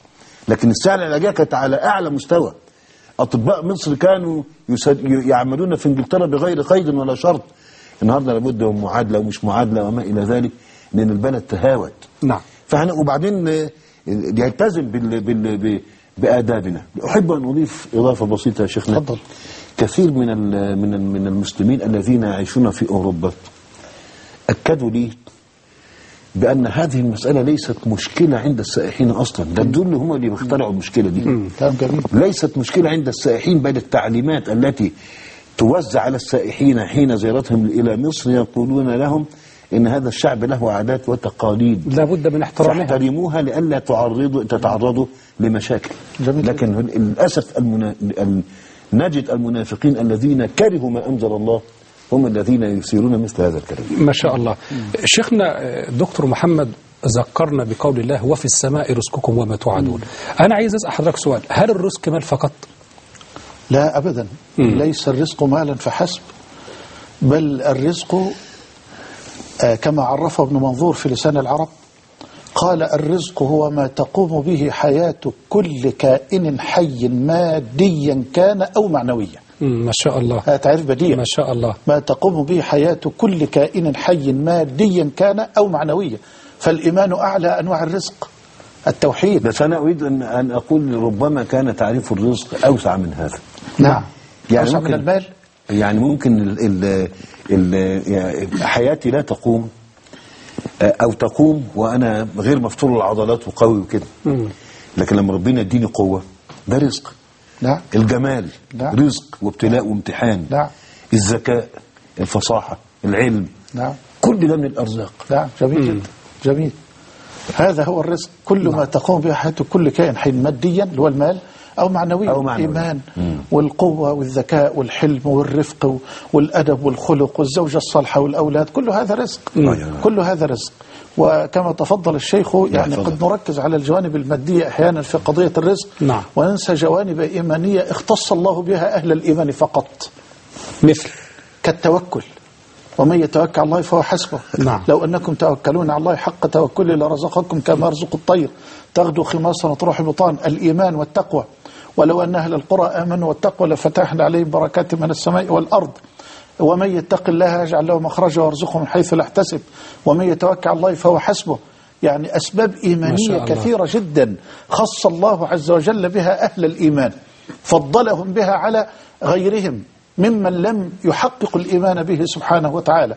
S4: لكن الساعة العلاجية كانت على أعلى مستوى. أطباء مصر كانوا يعملون في إنجلترا بغير قيد ولا شرط. النهارده لابد من معادلة ومش معادلة وما إلى ذلك، لأن البلد تهاوت.
S3: نعم.
S4: فاحنا وبعدين يلتزم بآدابنا. أحب أن أضيف إضافة بسيطة يا شيخنا.
S2: تفضل.
S4: كثير من المسلمين الذين يعيشون في أوروبا أكدوا لي بأن هذه المسألة ليست مشكلة عند السائحين أصلا، ده دول هم اللي بيخترعوا المشكلة دي.
S2: جميل.
S4: ليست مشكلة عند السائحين، بل التعليمات التي توزع على السائحين حين زيارتهم إلى مصر يقولون لهم إن هذا الشعب له عادات وتقاليد
S3: لابد من احترامها،
S4: فاحترموها لئلا تتعرضوا لمشاكل.
S2: جميل.
S4: لكن للأسف نجد المنافقين الذين كرهوا ما أنزل الله هم الذين يثيرون مثل هذا الكلام.
S3: ما شاء الله. شيخنا دكتور محمد ذكرنا بقول الله وفي السماء رزقكم وما توعدون. أنا عايز أسأل حضرتك سؤال، هل الرزق مال فقط؟
S2: لا أبدا. ليس الرزق مالا فحسب، بل الرزق كما عرفه ابن منظور في لسان العرب، قال الرزق هو ما تقوم به حياة كل كائن حي ماديا كان أو معنويا.
S3: ما شاء الله.
S2: تعرف بديع.
S3: ما شاء الله.
S2: ما تقوم به حياة كل كائن حي ماديا كان أو معنويا. فالإيمان أعلى أنواع الرزق، التوحيد.
S4: بس أنا أريد أن أقول ربما كان تعريف الرزق أوسع من هذا.
S2: نعم.
S4: يعني
S2: أوسع من المال.
S4: يعني ممكن حياتي لا تقوم أو تقوم وأنا غير مفتول العضلات وقوي وكده، لكن لما ربنا يديني قوة ده رزق.
S2: نعم.
S4: الجمال رزق وابتلاء وامتحان.
S2: نعم.
S4: الذكاء، الفصاحة، العلم،
S2: نعم.
S4: كل ده من الأرزاق.
S2: نعم. جميل جدا. جميل. هذا هو الرزق، كل ما تقوم به حياة كل كائن حي ماديا اللي هو المال أو معنويا، الإيمان والقوة والذكاء والحلم والرفق والأدب والخلق والزوجة الصالحة والأولاد، كل هذا رزق. كل هذا رزق. وكما تفضل الشيخ يعني قد نركز على الجوانب المادية أحيانا في قضية الرزق.
S3: نعم.
S2: وننسى جوانب إيمانية اختص الله بها أهل الإيمان فقط،
S3: مثل
S2: كالتوكل، ومن يتوكل على الله فهو حسبه.
S3: نعم.
S2: لو أنكم توكلون على الله حق توكله لرزقكم كما يرزق الطير تغدو خماصا وتروح بطان. الإيمان والتقوى، ولو أن أهل القرى آمنوا واتقوا لفتحنا عليهم بركات من السماء والأرض. ومن يتق الله يجعل له مخرجا ويرزقه من حيث لا يحتسب ومن يتوكل على الله فهو حسبه. يعني أسباب إيمانية كثيرة جدا خص الله عز وجل بها أهل الإيمان، فضلهم بها على غيرهم ممن لم يحقق الإيمان به سبحانه وتعالى.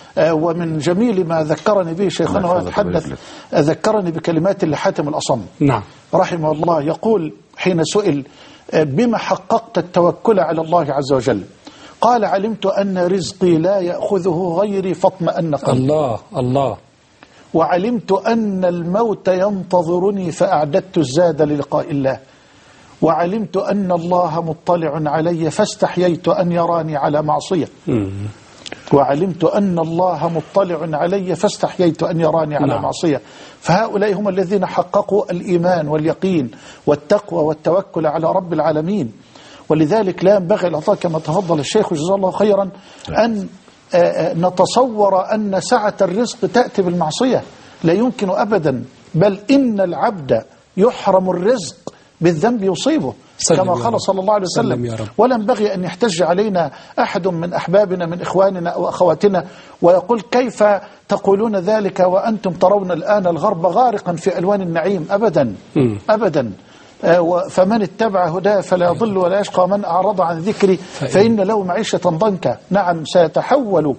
S2: ومن جميل ما ذكرني به شيخنا ويتحدث ذكرني بكلمات لحاتم الأصم.
S3: نعم.
S2: رحمه الله، يقول حين سئل بما حققت التوكل على الله عز وجل، قال علمت أن رزقي لا يأخذه غيري فاطمأن قلبي.
S3: الله الله.
S2: وعلمت أن الموت ينتظرني فأعددت الزاد للقاء الله. وعلمت أن الله مطلع علي فاستحييت أن يراني على معصية. وعلمت أن الله مطلع علي فاستحييت أن يراني على معصية. فهؤلاء هم الذين حققوا الإيمان واليقين والتقوى والتوكل على رب العالمين. ولذلك لا ينبغي العطاء كما تفضل الشيخ جزاه الله خيرا أن نتصور أن سعة الرزق تأتي بالمعصية، لا يمكن أبدا، بل إن العبد يحرم الرزق بالذنب يصيبه كما قال صلى الله عليه وسلم. ولا ينبغي أن يحتج علينا أحد من أحبابنا من إخواننا أو أخواتنا ويقول كيف تقولون ذلك وأنتم ترون الآن الغرب غارقا في ألوان النعيم. أبدا أبدا. فمن اتبع هداه فلا يضل ولا يشقى، ومن أعرض عن ذكري فإن له معيشة ضنكا. نعم، سيتحول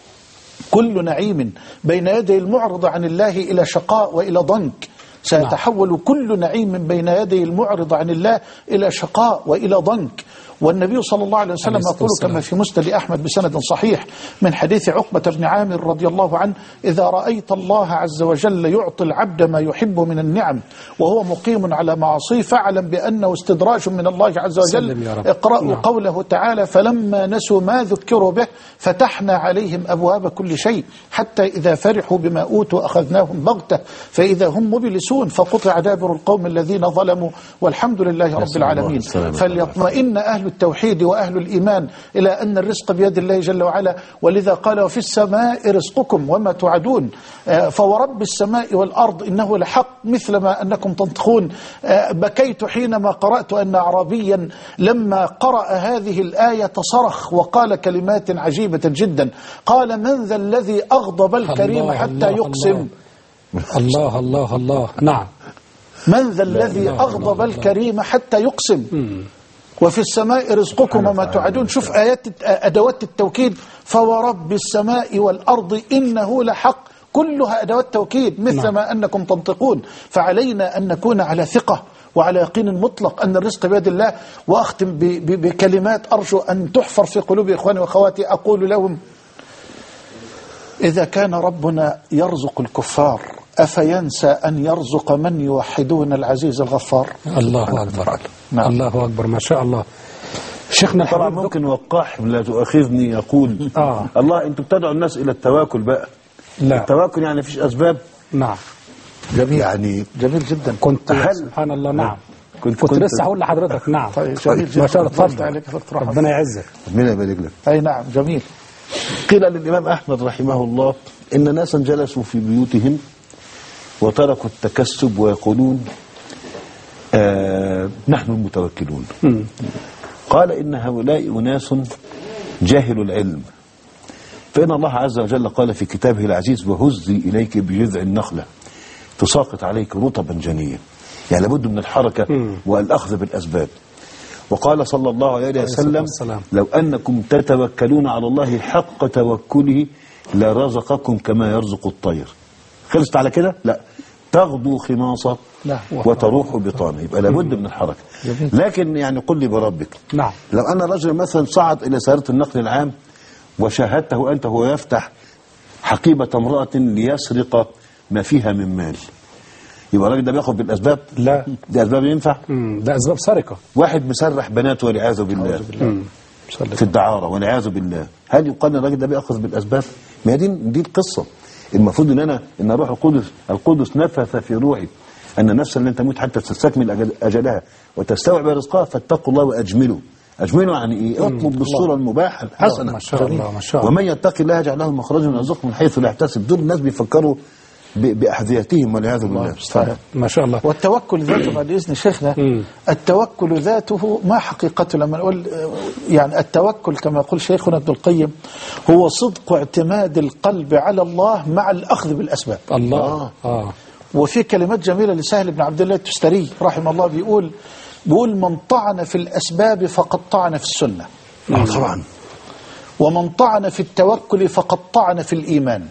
S2: كل نعيم بين يدي المعرض عن الله إلى شقاء وإلى ضنك. سيتحول كل نعيم بين يدي المعرض عن الله إلى شقاء وإلى ضنك. والنبي صلى الله عليه وسلم يقول كما في مسند أحمد بسند صحيح من حديث عقبة بن عامر رضي الله عنه: إذا رأيت الله عز وجل يعطي العبد ما يحب من النعم وهو مقيم على معاصيه فاعلم بأنه استدراج من الله عز وجل. اقرأوا قوله تعالى: فلما نسوا ما ذكروا به فتحنا عليهم أبواب كل شيء حتى إذا فرحوا بما أوتوا أخذناهم بغتة فإذا هم مبلسون فقطع دابر القوم الذين ظلموا والحمد لله رب العالمين. فليطمئن أهل التوحيد وأهل الإيمان إلى أن الرزق بيد الله جل وعلا، ولذا قال وفي السماء رزقكم وما توعدون، فورب السماء والأرض إنه لحق مثل ما أنكم تنطقون. بكيت حينما قرأت أن أعرابيا لما قرأ هذه الآية صرخ وقال كلمات عجيبة جدا، قال من ذا الذي أغضب الكريم حتى يقسم.
S3: الله الله الله. نعم.
S2: من ذا الذي أغضب الكريم حتى يقسم وفي السماء رزقكم وما توعدون. شوف آيات أدوات التوكيد، فورب السماء والأرض إنه لحق، كلها أدوات توكيد مثل ما أنكم تنطقون. فعلينا أن نكون على ثقة وعلى يقين مطلق أن الرزق بيد الله. وأختم بكلمات أرجو أن تحفر في قلوب إخواني وأخواتي. أقول لهم إذا كان ربنا يرزق الكفار أفينسى أن يرزق من يوحدون العزيز الغفار؟
S3: الله أكبر. نعم. الله أكبر ما شاء الله. شيخنا
S4: طبعا ممكن وقاح لا تؤاخذني يقول الله أنتم بتدعوا الناس إلى التواكل بقى.
S3: لا.
S4: التواكل يعني فيش أسباب.
S3: نعم.
S2: جميل
S4: يعني
S2: جميل جدا.
S3: كنت سبحان الله. نعم. كنت لسه هقول لحضرتك. نعم.
S2: طيب جميل جدا.
S3: ما شاء الله. تفضل. ربنا يعزك.
S4: ربنا يبارك لك.
S2: أي نعم جميل.
S4: قيل للإمام أحمد رحمه الله إن ناسا جلسوا في بيوتهم وتركوا التكسب ويقولون نحن المتوكلون. قال إن هؤلاء أناس جاهلوا العلم، فإن الله عز وجل قال في كتابه العزيز وهزي إليك بجذع النخلة تساقط عليك رطبا جنيا. يعني لابد من الحركة والأخذ بالأسباب. وقال صلى الله عليه وسلم لو أنكم تتوكلون على الله حق توكله لرزقكم كما يرزق الطير. خلصت على كده؟ لا، تغدو خماصة وتروح بطانة. يبقى لابد من الحركة. لكن يعني قل لي بربك.
S3: نعم.
S4: لو أن رجل مثلا صعد إلى سيارة النقل العام وشاهدته أنت هو يفتح حقيبة امرأة ليسرق ما فيها من مال، يبقى الراجل ده بياخد بالأسباب؟
S3: لا.
S4: دي أسباب ينفع؟
S3: ده أسباب سرقة.
S4: واحد مسرح بناته والعياذ بالله في الدعارة والعياذ بالله، هل يقال الراجل ده بيأخذ بالأسباب؟ ما دي القصة. المفروض ان روح القدس نفث في روحي ان النفس لن تموت حتى تستكمل اجلها وتستوعب رزقها، فاتقوا الله واجملوا. اجملوا يعني ايه؟ اطلب بالصوره المباحه الحسنه.
S3: ما شاء الله ما شاء الله.
S4: ومن يتقي الله يجعل له مخرجا ويرزقه من حيث لا يحتسب. دول الناس بيفكروا باحذيتهم والعياذ بالله.
S3: ما شاء الله.
S2: والتوكل ذاته بعد اذن شيخنا، التوكل ذاته ما حقيقته؟ لما نقول يعني التوكل كما يقول شيخنا ابن القيم هو صدق اعتماد القلب على الله مع الاخذ بالاسباب.
S3: الله.
S2: وفي كلمات جميله لسهل بن عبد الله التستري رحمه الله بيقول من طعن في الاسباب فقد طعن في السنه.
S4: طبعا.
S2: ومن طعن في التوكل فقد طعن في الايمان.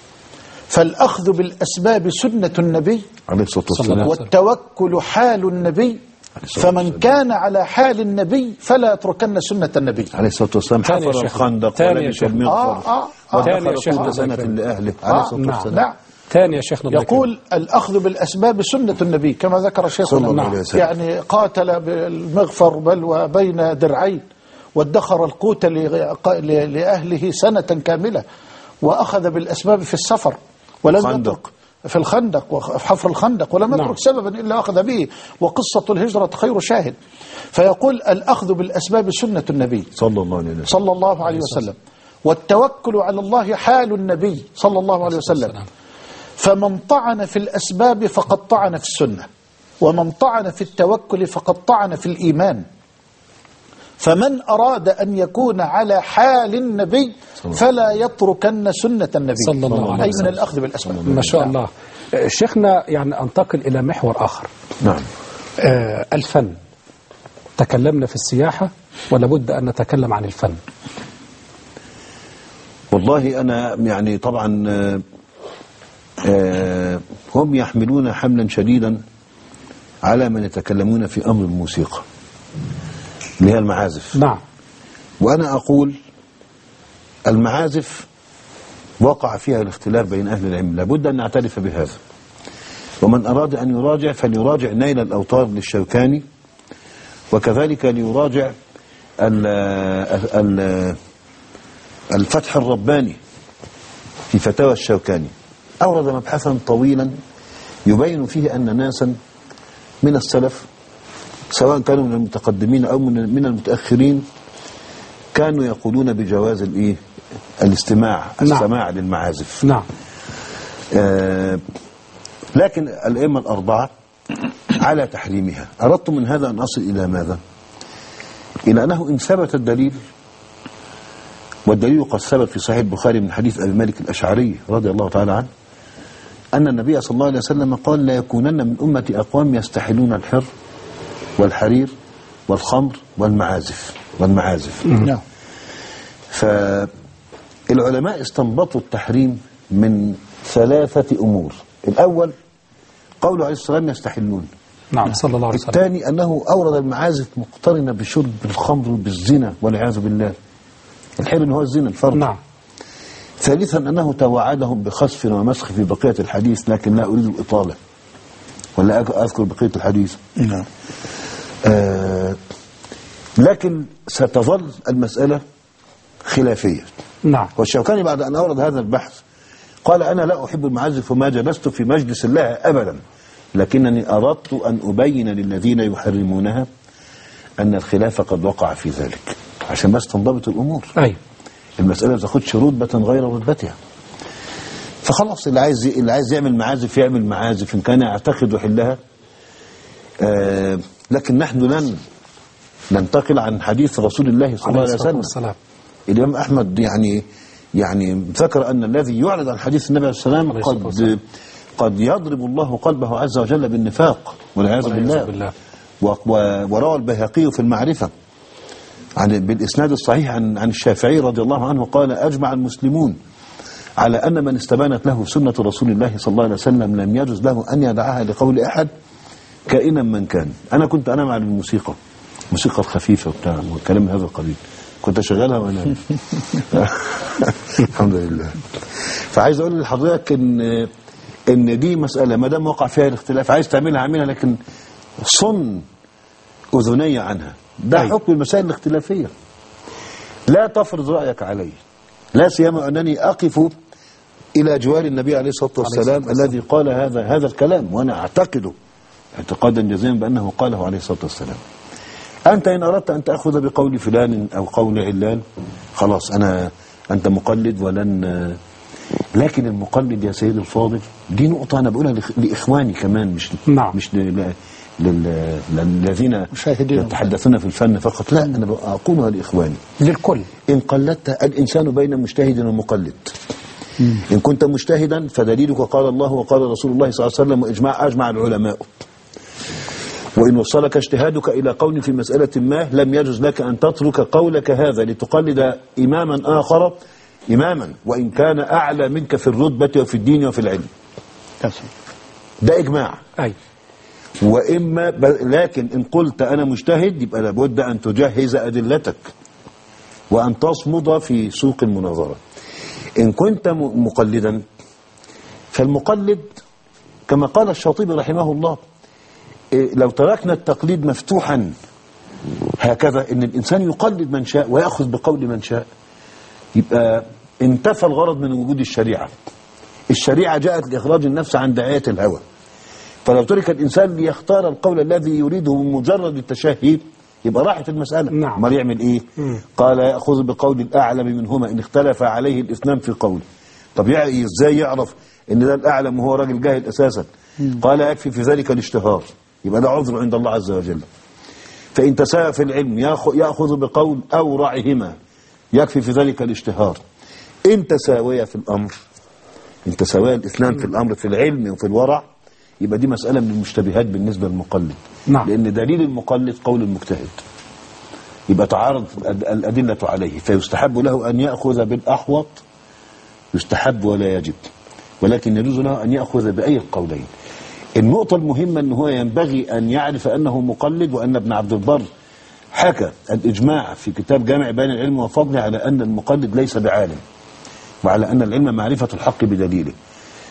S2: فالأخذ بالأسباب سنة النبي
S4: عليه الصلاة والسلام،
S2: والتوكل حال النبي، فمن كان على حال النبي فلا يتركن سنة النبي
S4: عليه الصلاة والسلام. حفر الخندق ولبس المغفر ودخل كل سنة لأهله عليه الصلاة والسلام.
S3: نعم. ثاني يا شيخنا
S2: يقول الأخذ بالأسباب سنة النبي كما ذكر شيخنا. يعني قاتل بالمغفر بل وبين درعين وادخر القوت لأهله سنة كاملة، وأخذ بالأسباب في السفر ولم يترك في الخندق وفي حفر الخندق ولم يترك سببا إلا أخذ به. وقصة الهجرة خير شاهد. فيقول الأخذ بالأسباب سنة النبي صلى الله عليه وسلم، والتوكل على الله حال النبي صلى الله عليه وسلم. فمن طعن في الأسباب فقد طعن في السنة، ومن طعن في التوكل فقد طعن في الإيمان. فمن أراد أن يكون على حال النبي فلا يتركن سنة النبي
S3: صلى الله عليه وسلم،
S2: أي من الأخذ بالأسباب.
S3: ما شاء الله. شيخنا يعني أنتقل إلى محور آخر.
S4: نعم.
S3: الفن. تكلمنا في السياحة ولا بد أن نتكلم عن الفن؟
S4: والله أنا يعني طبعا هم يحملون حملا شديدا على من يتكلمون في أمر الموسيقى اللي هي المعازف.
S3: نعم.
S4: وأنا أقول المعازف وقع فيها الاختلاف بين أهل العلم، لابد أن نعترف بهذا. ومن أراد أن يراجع فليراجع نيل الأوطار للشوكاني، وكذلك ليراجع الفتح الرباني في فتاوى الشوكاني. أورد مبحثا طويلا يبين فيه أن ناسا من السلف سواء كانوا من المتقدمين أو من المتأخرين كانوا يقولون بجواز الاستماع السماع للمعازف.
S3: نعم.
S4: لكن الأئمة الأربعة على تحريمها. أردت من هذا أن أصل إلى ماذا؟ إلى أنه إن ثبت الدليل، والدليل قد ثبت في صحيح البخاري من حديث أبي مالك الأشعري رضي الله تعالى عنه أن النبي صلى الله عليه وسلم قال: لا يكونن من أمتي أقوام يستحلون الحر والحرير والخمر والمعازف. فالعلماء استنبطوا التحريم من 3 أمور. الأول قوله عليه السلام يستحلون.
S3: نعم صلى الله عليه وسلم.
S4: الثاني أنه أورد المعازف مقترنة بشرب الخمر بالزنا والعياذ بالله. الحر هو الزنا الفرد.
S3: نعم.
S4: ثالثا أنه توعدهم بخسف ومسخ في بقية الحديث، لكن لا أريد الإطالة ولا أذكر بقية الحديث.
S2: نعم.
S4: لكن ستظل المسألة خلافية.
S3: نعم.
S4: والشوكاني بعد أن أورد هذا البحث قال: أنا لا أحب المعازف وما جلست في مجلس الله أبدا، لكنني أردت أن أبين للذين يحرمونها أن الخلاف قد وقع في ذلك، عشان بس تنضبط الأمور.
S3: أي
S4: المسألة ما تاخدش رتبة غير رتبتها. فخلص اللي عايز يعمل معازف يعمل معازف إن كان يعتقد حلها. لكن نحن لن ننتقل عن حديث رسول الله صلى الله عليه وسلم. الإمام أحمد يعني ذكر أن الذي يعرض عن حديث النبي عليه السلام قد يضرب الله قلبه عز وجل بالنفاق والعياذ بالله. وروى البيهقي في المعرفة بالإسناد الصحيح عن الشافعي رضي الله عنه قال: أجمع المسلمون على أن من استبانت له سنة رسول الله صلى الله عليه وسلم لم يجوز له أن يدعها لقول أحد كائنا من كان. أنا كنت مع الموسيقى الخفيفة والكلام من هذا القبيل، كنت شغالها وأنا الحمد لله. فعايز أقول لحضرتك إن دي مسألة ما دام وقع فيها الاختلاف، عايز تعملها اعملها، لكن صن أذني عنها. ده حكم المسائل الاختلافية. لا تفرض رأيك علي، لا سيما أنني أقف إلى جوار النبي عليه الصلاة والسلام الذي قال هذا الكلام، وأنا أعتقده اعتقادا جزيما بأنه قاله عليه الصلاة والسلام. أنت إن أردت أن تأخذ بقول فلان أو قول علان خلاص أنت مقلد ولن. لكن المقلد يا سيدي الفاضل دي نقطة أنا بقولها لإخواني كمان، مش للذين يتحدثون في الفن فقط، لا أنا أقولها لإخواني
S3: للكل.
S4: إن قلدت الإنسان بين مجتهد ومقلد. إن كنت مجتهدا فدليلك قال الله وقال رسول الله صلى الله عليه وسلم وأجمع العلماء. وإن وصلك اجتهادك إلى قول في مسألة ما لم يجوز لك أن تترك قولك هذا لتقلد إماما آخر إماما وإن كان أعلى منك في الرتبة وفي الدين وفي العلم. ده إجماع. لكن إن قلت أنا مجتهد يبقى لابد أن تجهز أدلتك وأن تصمد في سوق المناظرة. إن كنت مقلدا فالمقلد كما قال الشاطبي رحمه الله: لو تركنا التقليد مفتوحا هكذا ان الانسان يقلد من شاء ويأخذ بقول من شاء، يبقى انتفى الغرض من وجود الشريعة. الشريعة جاءت لإخراج النفس عن داعية الهوى، فلو ترك الإنسان ليختار القول الذي يريده بمجرد التشهي يبقى راحت المسألة.
S3: نعم.
S4: ما يعمل إيه؟ قال: يأخذ بقول الأعلم منهما إن اختلف عليه الاثنان في قول. طب إزاي يعرف إن ده الأعلم وهو راجل جاهل أساسا؟ قال: يكفي في ذلك الاشتهار، يبقى ده عذر عند الله عز وجل. فإن تساوى في العلم يأخذ بقول أورعهما، يكفي في ذلك الاشتهار. إن تساويا في الأمر، إن تساويا الاثنان في الأمر في العلم وفي الورع، يبقى دي مسألة من المشتبهات بالنسبة للمقلد.
S3: نعم.
S4: لأن دليل المقلد قول المجتهد، يبقى تعارض الأدلة عليه، فيستحب له أن يأخذ بالأحوط، يستحب ولا يجب، ولكن يجوز له أن يأخذ بأي القولين. النقطة المهمة أنه هو ينبغي أن يعرف أنه مقلد، وأن ابن عبد البر حكى الإجماع في كتاب جامع بيان العلم وفضله على أن المقلد ليس بعالم، وعلى أن العلم معرفة الحق بدليله.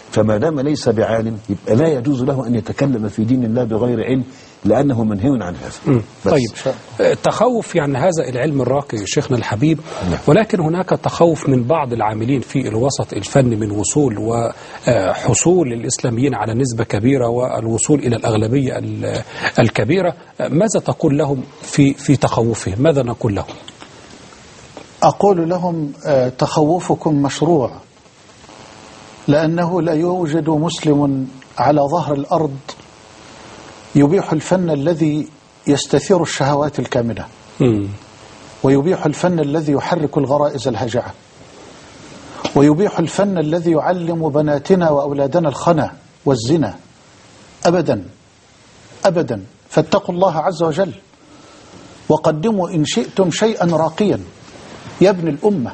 S4: فما دام ليس بعالم يبقى لا يجوز له أن يتكلم في دين الله بغير علم، لأنه منهي عن هذا.
S3: طيب، تخوف يعني هذا العلم الراقي شيخنا الحبيب، ولكن هناك تخوف من بعض العاملين في الوسط الفني من وصول وحصول الإسلاميين على نسبة كبيرة والوصول إلى الأغلبية الكبيرة. ماذا تقول لهم في تخوفهم؟ ماذا نقول لهم؟
S2: أقول لهم تخوفكم مشروع، لأنه لا يوجد مسلم على ظهر الأرض يبيح الفن الذي يستثير الشهوات الكامنة، ويبيح الفن الذي يحرك الغرائز الهجعة، ويبيح الفن الذي يعلم بناتنا وأولادنا الخنا والزنا. أبدا أبدا. فاتقوا الله عز وجل وقدموا إن شئتم شيئا راقيا يبني الأمة،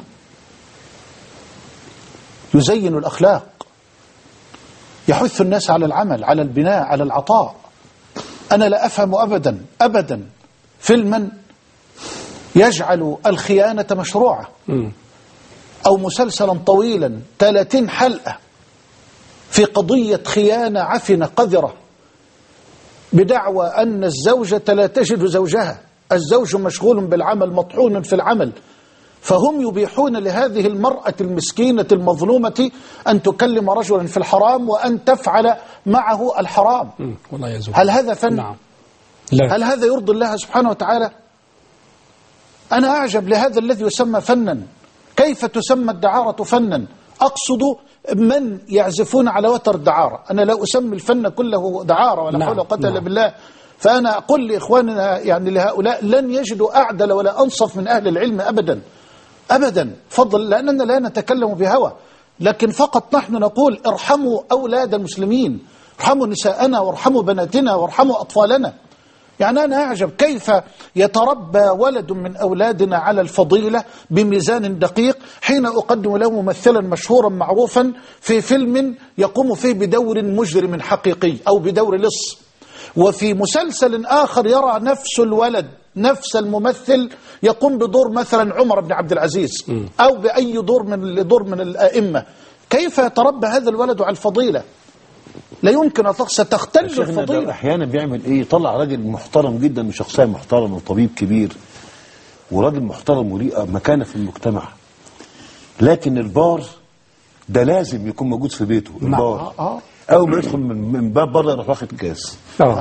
S2: يزين الأخلاق، يحث الناس على العمل، على البناء، على العطاء. أنا لا أفهم أبدا أبدا فيلما يجعل الخيانة مشروعة، أو مسلسلا طويلا 30 حلقة في قضية خيانة عفنة قذرة بدعوى أن الزوجة لا تجد زوجها، الزوج مشغول بالعمل مطحون في العمل، فهم يبيحون لهذه المرأة المسكينة المظلومة أن تكلم رجلا في الحرام وأن تفعل معه الحرام. هل هذا فن؟
S3: نعم. لا.
S2: هل هذا يرضي الله سبحانه وتعالى؟ أنا أعجب لهذا الذي يسمى فنا. كيف تسمى الدعارة فنا؟ أقصد من يعزفون على وتر الدعارة. أنا لا أسمي الفن كله دعارة ولا حول ولا قوة إلا بالله. فأنا أقول لإخواننا يعني لهؤلاء لن يجدوا أعدل ولا أنصف من أهل العلم أبدا أبدا، فضل، لأننا لا نتكلم بهوى، لكن فقط نحن نقول ارحموا أولاد المسلمين، ارحموا نساءنا وارحموا بناتنا وارحموا أطفالنا. يعني أنا أعجب كيف يتربى ولد من أولادنا على الفضيلة بميزان دقيق حين أقدم له ممثلا مشهورا معروفا في فيلم يقوم فيه بدور مجرم حقيقي أو بدور لص، وفي مسلسل آخر يرى نفس الولد نفس الممثل يقوم بدور مثلا عمر بن عبد العزيز أو بأي دور من الأئمة. كيف يتربى هذا الولد على الفضيلة؟ لا يمكن ستختل الفضيلة.
S4: أحيانا بيعمل إيه؟ يطلع راجل محترم جدا وشخصية محترمة وطبيب كبير وراجل محترم وليه مكانة في المجتمع، لكن البار ده لازم يكون موجود في بيته. البار أول ما يدخل من باب بره يروح واخد كاس.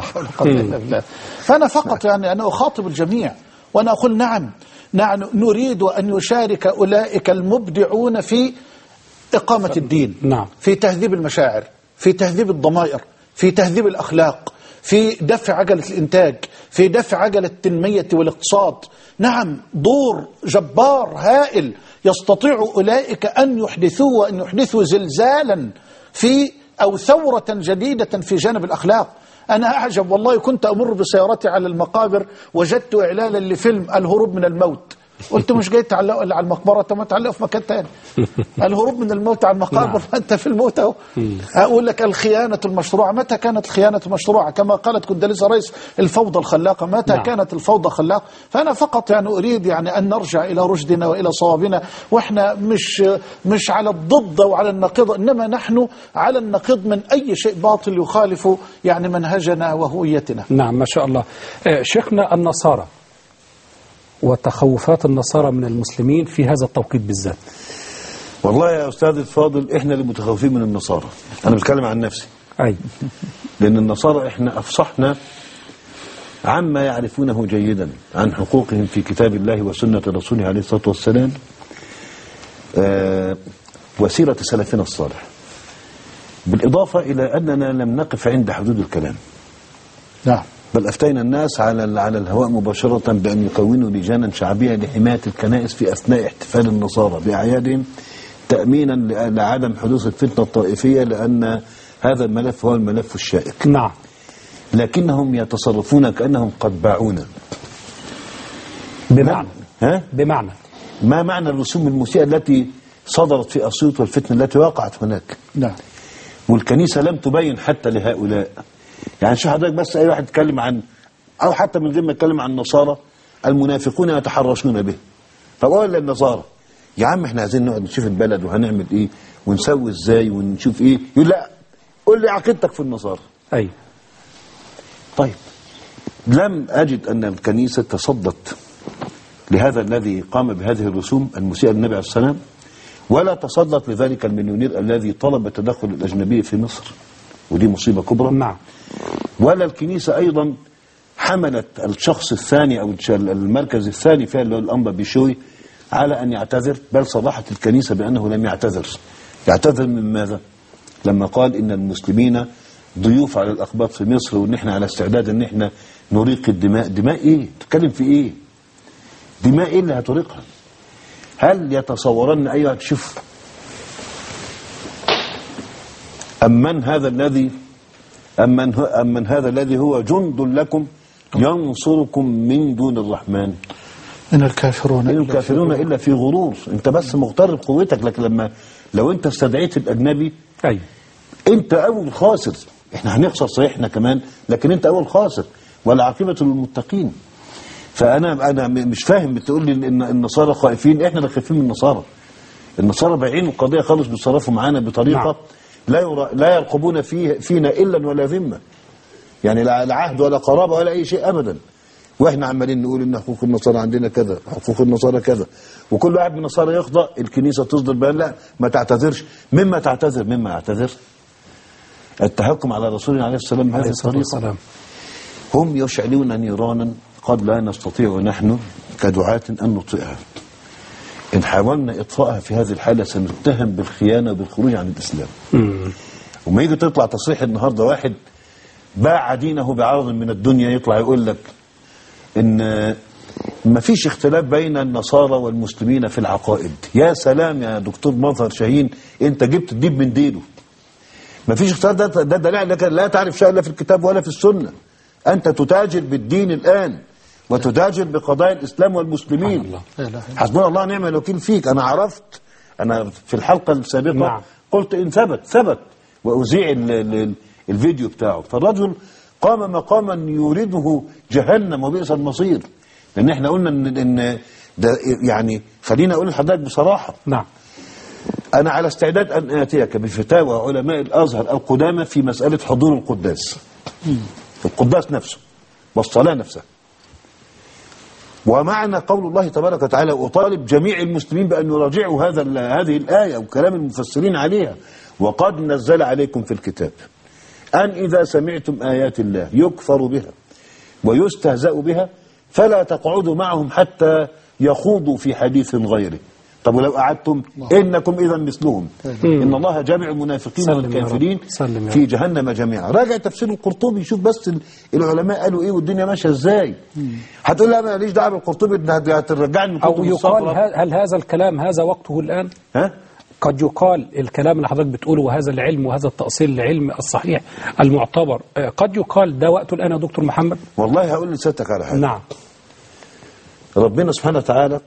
S2: فأنا فقط يعني أنا أخاطب الجميع وأنا أقول نعم نريد أن يشارك أولئك المبدعون في إقامة الدين، في تهذيب المشاعر، في تهذيب الضمائر، في تهذيب الأخلاق، في دفع عجلة الإنتاج، في دفع عجلة التنمية والاقتصاد. نعم دور جبار هائل يستطيع أولئك أن يحدثوه وأن يحدثوا زلزالا في أو ثورة جديدة في جانب الأخلاق. أنا أعجب والله، كنت أمر بسيارتي على المقابر وجدت إعلانا لفيلم الهروب من الموت، قلت مش جاي تعلقوا على المقبرة، طب ما تعلقوا في مكان تاني. الهروب من الموت على المقابر، فأنت في الموت أهو. أقول لك الخيانة المشروعة، متى كانت الخيانة المشروعة؟ كما قالت كندليزا رئيس الفوضى الخلاقة، متى كانت الفوضى خلاقة؟ فأنا فقط يعني أريد يعني أن نرجع إلى رشدنا وإلى صوابنا، وإحنا مش على الضد وعلى النقيض، إنما نحن على النقيض من أي شيء باطل يخالف يعني منهجنا وهويتنا.
S3: نعم ما شاء الله. شيخنا، النصارى وتخوفات النصارى من المسلمين في هذا التوقيت بالذات.
S4: والله يا أستاذ الفاضل إحنا اللي متخوفين من النصارى. أنا بتكلم عن نفسي. لأن النصارى إحنا أفصحنا عما يعرفونه جيدا عن حقوقهم في كتاب الله وسنة رسوله عليه الصلاة والسلام وسيرة سلفنا الصالح، بالإضافة إلى أننا لم نقف عند حدود الكلام.
S2: نعم. بل
S4: أفتينا الناس على الهواء مباشرة بأن يكونوا لجانا شعبية لحماية الكنائس في أثناء احتفال النصارى بأعيادهم، تأمينا لعدم حدوث الفتنة الطائفية، لأن هذا الملف هو الملف الشائك.
S3: نعم.
S4: لكنهم يتصرفون كأنهم قد باعونا.
S3: بمعنى
S4: ما معنى الرسوم المسيئة التي صدرت في أسيوط والفتنة التي وقعت هناك؟
S2: نعم.
S4: والكنيسة لم تبين حتى لهؤلاء. يعني شو حضرتك بس أي واحد يتكلم عن، أو حتى من غير ما يتكلم عن النصارى، المنافقون يتحرشون به. فقال للنصارى يا عم احنا عايزين نقعد نشوف البلد وهنعمل ايه ونسوي ازاي ونشوف ايه، يقول لا قول لي عقيدتك في النصارى.
S3: ايوه.
S4: طيب لم اجد ان الكنيسه تصدت لهذا الذي قام بهذه الرسوم المسيئه للنبي عليه السلام، ولا تصدت لذلك المليونير الذي طلب التدخل الاجنبي في مصر، ودي مصيبه كبرى.
S3: نعم.
S4: ولا الكنيسه ايضا حملت الشخص الثاني او المركز الثاني فيها اللي هو الانبا بيشوي على ان يعتذر، بل صرحت الكنيسه بانه لم يعتذر. يعتذر من ماذا؟ لما قال ان المسلمين ضيوف على الاقباط في مصر، وان احنا على استعداد ان احنا نريق الدماء. دماء ايه؟ تتكلم في ايه؟ دماء ايه اللي هتريقها؟ هل يتصورن ايها تشوف أمن هذا الذي هو جند لكم ينصركم من دون الرحمن؟
S2: إن الكافرون
S4: إلا في غرور. أنت بس مغتر بقوتك، لكن لو أنت استدعيت الأجنبي
S3: أي
S4: أنت أول خاسر. إحنا هنخسر صحيح إحنا كمان، لكن أنت أول خاسر، والعاقبة للمتقين. فأنا مش فاهم، بتقول لي إن النصارى خائفين. إحنا اللي خايفين من النصارى. النصارى بايعين القضية خالص، بيتصرفوا معانا بطريقة لا يرقبون فينا إلا ولا ذمة، يعني لا عهد ولا قرابة ولا أي شيء أبدا. واحنا عمالين نقول ان حقوق النصارى عندنا كذا، حقوق النصارى كذا، وكل واحد من النصارى يخضع، الكنيسة تصدر بيان لا ما تعتذرش. مما تعتذر؟ مما يعتذر التهكم على رسولنا عليه السلام بهذه الطريقة. هم يشعلون نيرانا قد لا نستطيع نحن كدعاة أن نطفئها. إن حاولنا إطفائها في هذه الحالة سنتهم بالخيانة وبالخروج عن الإسلام. وما يجي تطلع تصريح النهاردة واحد باع دينه بعرض من الدنيا، يطلع يقول لك إن ما فيش اختلاف بين النصارى والمسلمين في العقائد. يا سلام يا دكتور مظهر شاهين، أنت جبت الديب من ديله. ما فيش اختلاف، ده دليل أنك لا تعرف شيء لا في الكتاب ولا في السنة. أنت تتاجر بالدين الآن وتتاجر بقضايا الإسلام والمسلمين. حسبنا الله ونعم الوكيل فيك. أنا عرفت، أنا في الحلقة السابقة قلت إن ثبت وأذيع الفيديو بتاعه. فالرجل قام مقاما يريده جهنم وبئس المصير. لأن احنا قلنا إن ده يعني، خلينا أقول لحضرتك بصراحة.
S3: نعم.
S4: أنا على استعداد أن آتيك بفتاوى علماء الأزهر القدامى في مسألة حضور القداس. القداس نفسه والصلاة نفسها. ومعنى قول الله تبارك وتعالى أطالب جميع المسلمين بأن يراجعوا هذه الآية وكلام المفسرين عليها. وقد نزل عليكم في الكتاب أن إذا سمعتم آيات الله يكفر بها ويستهزأ بها فلا تقعدوا معهم حتى يخوضوا في حديث غيره. طب ولو قعدتم إنكم إذا مثلهم إن الله جامع المنافقين والكافرين في جهنم جميعا. راجع تفسير القرطبي، شوف بس العلماء قالوا إيه والدنيا ماشية إزاي. هتقول لا ماليش دعوة بالقرطبي، هترجعني
S3: أو يقال هل هذا الكلام هذا وقته الآن؟ قد يقال الكلام اللي حضرتك بتقوله وهذا العلم وهذا التأصيل العلم الصحيح المعتبر، قد يقال ده وقته الآن يا دكتور محمد؟
S4: والله هقول لسيادتك على حاجة.
S3: نعم.
S4: ربنا سبحانه وتعالى،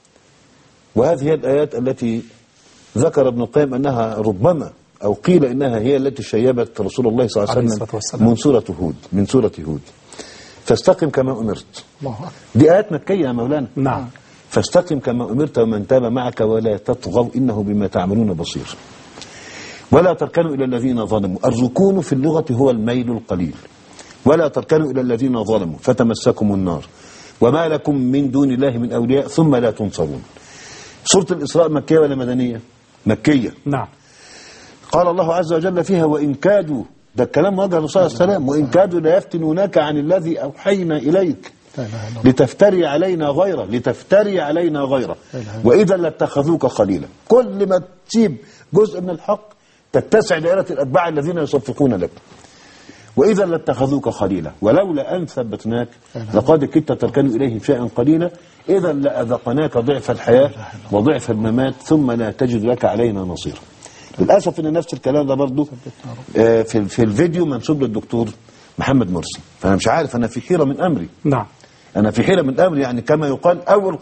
S4: وهذه هي الآيات التي ذكر ابن القيم أنها ربما أو قيل إنها هي التي شيبت رسول الله صلى الله عليه وسلم من سورة هود. فاستقم كما أمرت. دي آيات مكية يا مولانا.
S3: نعم.
S4: فاستقم كما أمرت ومن تاب معك ولا تطغوا إنه بما تعملون بصير. ولا تركنوا إلى الذين ظلموا. الركون في اللغة هو الميل القليل. ولا تركنوا إلى الذين ظلموا فتمسكم النار وما لكم من دون الله من أولياء ثم لا تنصرون. سورة الإسراء مكية ولا مدنية؟ مكية.
S3: نعم.
S4: قال الله عز وجل فيها وإن كادوا، ده الكلام وجه الرسول صلى الله عليه وسلم، وإن كادوا ليفتنونك عن الذي أوحينا إليك لتفتري علينا غيره وإذا لاتخذوك خليلا. كل ما تسيب جزء من الحق تتسع دائرة الأتباع الذين يصفقون لك. وإذا لاتخذوك خليلا ولولا أن ثبتناك لقد كدت تركن إليهم شيئا قليلا إذا لأذقناك ضعف الحياة وضعف الممات ثم لا تجد لك علينا نصيرا. للأسف أن نفس الكلام ده برضو في الفيديو منسوب للدكتور محمد مرسي. فأنا مش عارف، أنا في حيرة من أمري.
S3: نعم.
S4: أنا في حيرة من أمري، يعني كما يقال أول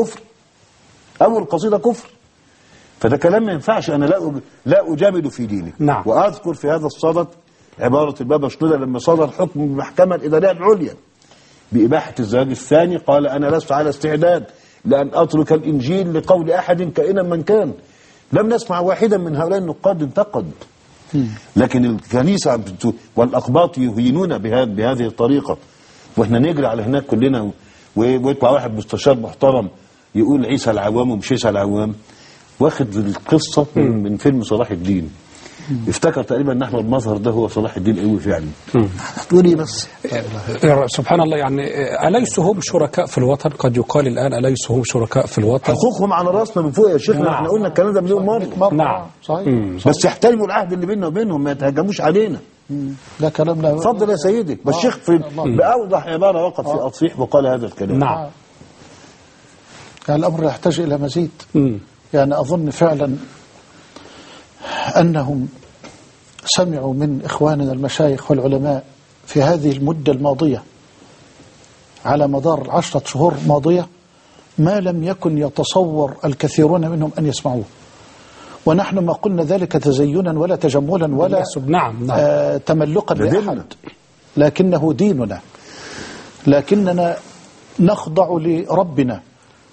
S4: قصيدة كفر. فده كلام ما ينفعش. أنا لا أجامل في ديني.
S3: نعم.
S4: وأذكر في هذا الصدد عبارة البابا شنودة لما صدر حكم المحكمة الإدارية العليا بإباحة الزواج الثاني، قال أنا لست على استعداد لأن أترك الإنجيل لقول أحد كائنا من كان. لم نسمع واحدا من هؤلاء النقاد انتقد. لكن الكنيسة والأقباط يهينون بهذه الطريقة، واحنا نجري على هناك كلنا، ويطلع واحد مستشار محترم يقول عيسى العوام ومش عيسى العوام، واخد القصة من فيلم صلاح الدين. افتكر تقريبا ان احمد مظهر ده هو صلاح الدين قوي فعلا. هتقول ايه بس؟
S3: سبحان الله، يعني أليسوا هم شركاء في الوطن؟ قد يقال الآن أليسوا هم شركاء في الوطن؟
S4: حقوقهم على راسنا من فوق يا شيخنا. نعم. احنا قلنا الكلام ده مليون مرة.
S3: نعم
S2: صحيح.
S4: بس يحترموا العهد اللي بيننا وبينهم، ما يتهجموش علينا.
S2: ده كلامنا.
S4: اتفضل يا سيدي. الشيخ بأوضح عبارة وقف في أطفيح وقال هذا الكلام.
S3: نعم.
S2: يعني الأمر يحتاج إلى مزيد. يعني أظن فعلا أنهم سمعوا من إخواننا المشايخ والعلماء في هذه المدة الماضية على مدار 10 شهور ماضية ما لم يكن يتصور الكثيرون منهم أن يسمعوه. ونحن ما قلنا ذلك تزينا ولا تجملا ولا تملقا لأحد، لكنه ديننا، لكننا نخضع لربنا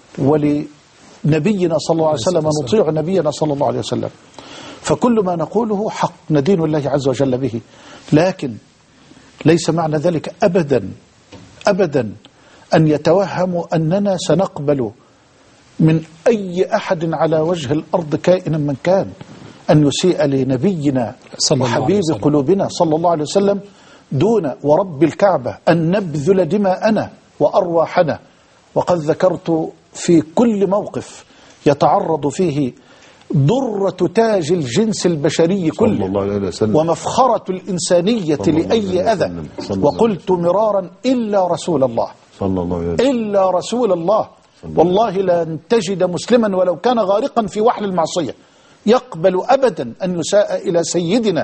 S2: ولنبينا صلى الله عليه وسلم ونطيع نبينا صلى الله عليه وسلم. فكل ما نقوله حق، ندين الله عز وجل به، لكن ليس معنى ذلك أبدا أبدا أن يتوهموا أننا سنقبل من أي أحد على وجه الأرض كائنا من كان أن يسيء لنبينا وحبيب قلوبنا صلى الله عليه وسلم دون ورب الكعبة أن نبذل دماءنا وأرواحنا. وقد ذكرت في كل موقف يتعرض فيه ضرة تاج الجنس البشري كله ومفخرة الإنسانية لأي أذى، وقلت مرارا إلا رسول الله إلا رسول الله. والله لن تجد مسلما ولو كان غارقا في وحل المعصية يقبل أبدا أن يساء إلى سيدنا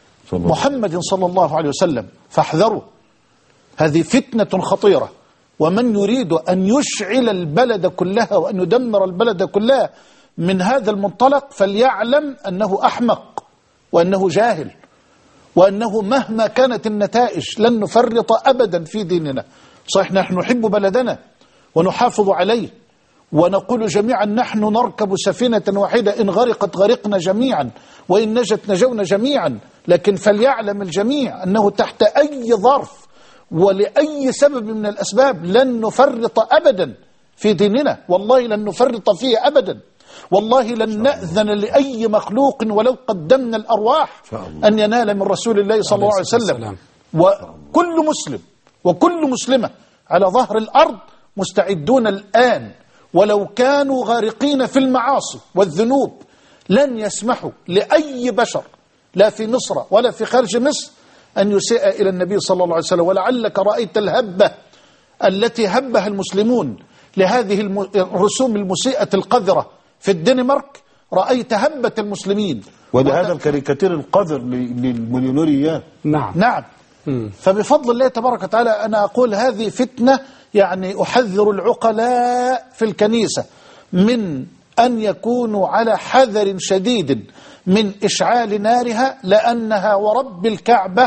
S2: محمد صلى الله عليه وسلم. فاحذروا، هذه فتنة خطيرة، ومن يريد أن يشعل البلد كلها وأن يدمر البلد كلها من هذا المنطلق فليعلم أنه أحمق وأنه جاهل، وأنه مهما كانت النتائج لن نفرط أبدا في ديننا. صحيح نحن نحب بلدنا ونحافظ عليه، ونقول جميعا نحن نركب سفينة واحدة، إن غرقت غرقنا جميعا وإن نجت نجونا جميعا. لكن فليعلم الجميع أنه تحت أي ظرف ولأي سبب من الأسباب لن نفرط أبدا في ديننا، والله لن نفرط فيه أبدا، والله لن نأذن لأي مخلوق ولو قدمنا الأرواح أن ينال من رسول الله صلى الله عليه وسلم. وكل مسلم وكل مسلمة على ظهر الأرض مستعدون الآن ولو كانوا غارقين في المعاصي والذنوب لن يسمحوا لأي بشر لا في مصر ولا في خارج مصر أن يسيء إلى النبي صلى الله عليه وسلم. ولعلك رأيت الهبة التي هبها المسلمون لهذه الرسوم المسيئة القذرة في الدنمارك، رأيت هبة المسلمين
S4: ولهذا الكاريكاتير القذر للمليونيريات.
S2: نعم. فبفضل الله تبارك وتعالى أنا أقول هذه فتنة، يعني أحذر العقلاء في الكنيسة من أن يكونوا على حذر شديد من إشعال نارها، لأنها ورب الكعبة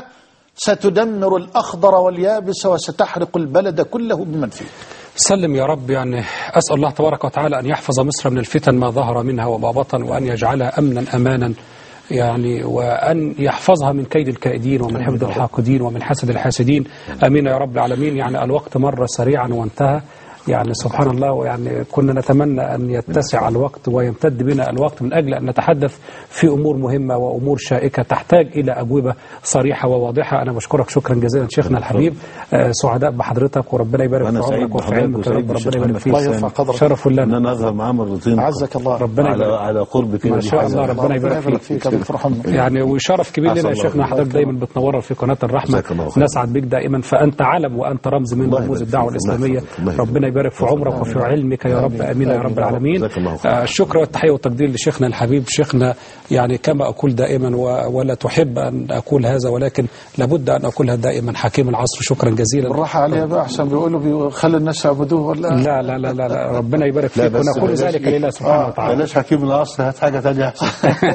S2: ستدمر الأخضر واليابس وستحرق البلد كله بمن فيه.
S3: سلم يا رب. يعني أسأل الله تبارك وتعالى أن يحفظ مصر من الفتن ما ظهر منها وما بطن، وأن يجعلها أمنا أمانا، يعني وأن يحفظها من كيد الكائدين ومن حقد الحاقدين ومن حسد الحاسدين. أمين يا رب العالمين. يعني الوقت مر سريعا وانتهى، يعني سبحان الله. ويعني كنا نتمنى أن يتسع الوقت ويمتد بنا الوقت من أجل أن نتحدث في أمور مهمة وأمور شائكة تحتاج إلى أجوبة صريحة وواضحة. أنا بشكرك شكرا جزيلا شيخنا الحبيب، سعداء بحضرتك، وربنا يبارك في عمرك وفي علمك يا رب. ربنا يبارك فيك، شرف لنا
S4: أن نظهر مع مرتين.
S2: عزك الله،
S3: ربنا
S4: على قرب كده
S3: ما شاء الله. ربنا يبارك فيك يعني، وشرف كبير لنا يا شيخنا. حضرتك دايما بتنورنا في قناة الرحمة، نسعد بك دائما، فأنت علم وأنت رمز من رموز الدعوة الإسلامية. ربنا يبارك في عمرك وفي علمك يا رب. امين يا رب العالمين. الشكر والتحيه والتقدير لشيخنا الحبيب. شيخنا يعني كما اقول دائما ولا تحب ان اقول هذا، ولكن لابد ان اقولها دائما، حكيم العصر. شكرا جزيلا.
S2: بالراحه عليها بقى، احسن بيقولوا خلي الناس يعبدوه ولا
S3: لا لا لا لا, لا. ربنا يبارك فيك، ونقول ذلك لله سبحانه وتعالى.
S4: بلاش حكيم العصر، هات حاجه ثانيه احسن.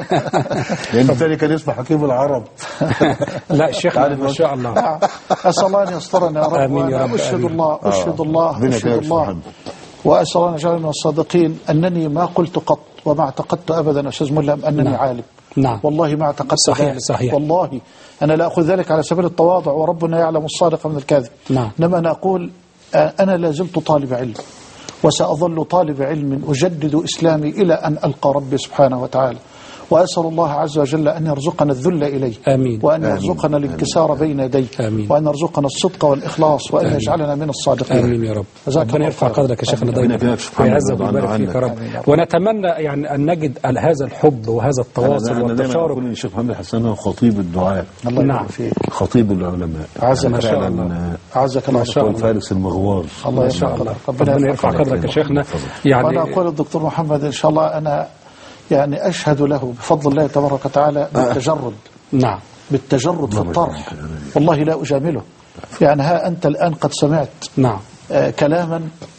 S4: لان الثاني كان اسمه حكيم العرب.
S3: لا شيخنا ما شاء الله.
S2: اسال الله ان يسترنا يا رب.
S3: امين يا رب.
S2: اشهد الله اشهد الله اشهد الله وأسأل الله أن يجعلنا من الصادقين أنني ما قلت قط وما اعتقدت أبدا أستاذ ملهم أنني
S3: نعم.
S2: عالم.
S3: نعم.
S2: والله ما اعتقدت
S3: صحيح
S2: ذلك.
S3: صحيح.
S2: والله أنا لا أخذ ذلك على سبيل التواضع، وربنا يعلم الصادق من الكاذب.
S3: نعم.
S2: إنما أنا أقول أنا لا زلت طالب علم، وسأظل طالب علم أجدد إسلامي إلى أن ألقى ربي سبحانه وتعالى. وأسأل الله عز وجل أن يرزقنا الذل إليه.
S3: آمين.
S2: وأن يرزقنا الانكسار بين يديه.
S3: آمين.
S2: وأن يرزقنا الصدق والإخلاص، وأن يجعلنا من الصادقين.
S3: آمين يا رب. ربنا يرفع قدرك يا شيخنا دايما ويعزك ويبارك فيك يا رب. ونتمنى يعني أن نجد هذا الحب وهذا التواصل والتشارك.
S4: أنا الشيخ محمد حسان هو خطيب الدعاء.
S2: نعم.
S4: خطيب العلماء.
S2: عزك ما شاء الله. عزك الله.
S4: والفارس المغوار.
S2: الله يشاء الله.
S3: ربنا يرفع قدرك يا شيخنا.
S2: يعني وأنا أقول الدكتور محمد إن شاء الله أنا يعني أشهد له بفضل الله تبارك وتعالى بالتجرد.
S3: نعم.
S2: بالتجرد في الطرح. والله لا أجامله. يعني ها أنت الآن قد سمعت
S3: نعم
S2: كلاما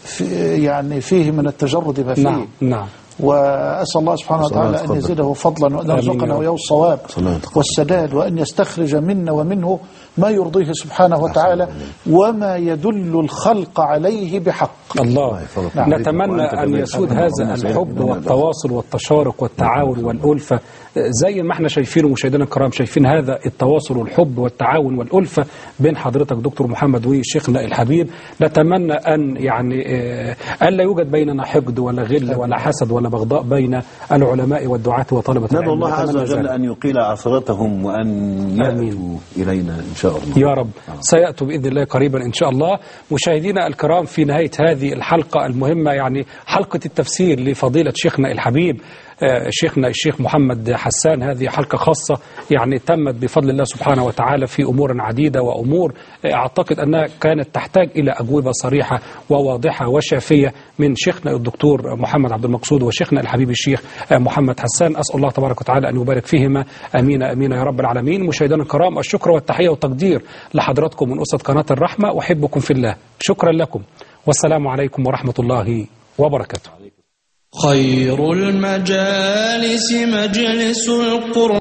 S2: يعني فيه من التجرد ما فيه.
S3: نعم. نعم.
S2: وأسأل الله سبحانه وتعالى أن يزيده فضلا، وأن يرزقنا وياه الصواب والسداد، وأن يستخرج منا ومنه ما يرضيه سبحانه وتعالى وما يدل الخلق عليه بحق.
S3: الله. نعم. نتمنى أن يسود هذا الحب والتواصل والتشارك والتعاون والألفة زي ما احنا شايفينه مشاهدينا الكرام، شايفين هذا التواصل والحب والتعاون والألفة بين حضرتك دكتور محمد وشيخنا الحبيب. نتمنى أن يعني ألا يوجد بيننا حقد ولا غل ولا حسد ولا بغضاء بين العلماء والدعاة وطلبة العلم.
S4: ندعو الله عز وجل أن يقيل عثرتهم وأن يأتوا إلينا إن شاء الله
S3: يا رب. سيأتوا بإذن الله قريبا إن شاء الله. مشاهدينا الكرام، في نهاية هذه الحلقة المهمة، يعني حلقة التفسير لفضيلة شيخنا الحبيب شيخنا الشيخ محمد حسان، هذه حلقة خاصة يعني تمت بفضل الله سبحانه وتعالى في أمور عديدة، وأمور أعتقد أنها كانت تحتاج إلى أجوبة صريحة وواضحة وشافية من شيخنا الدكتور محمد عبد المقصود وشيخنا الحبيب الشيخ محمد حسان. أسأل الله تبارك وتعالى أن يبارك فيهما. أمين أمين يا رب العالمين. مشاهدينا الكرام، الشكر والتحية والتقدير لحضراتكم من أسرة قناة الرحمة، أحبكم في الله. شكرا لكم، والسلام عليكم ورحمة الله وبركاته.
S1: خير المجالس مجلس القرآن.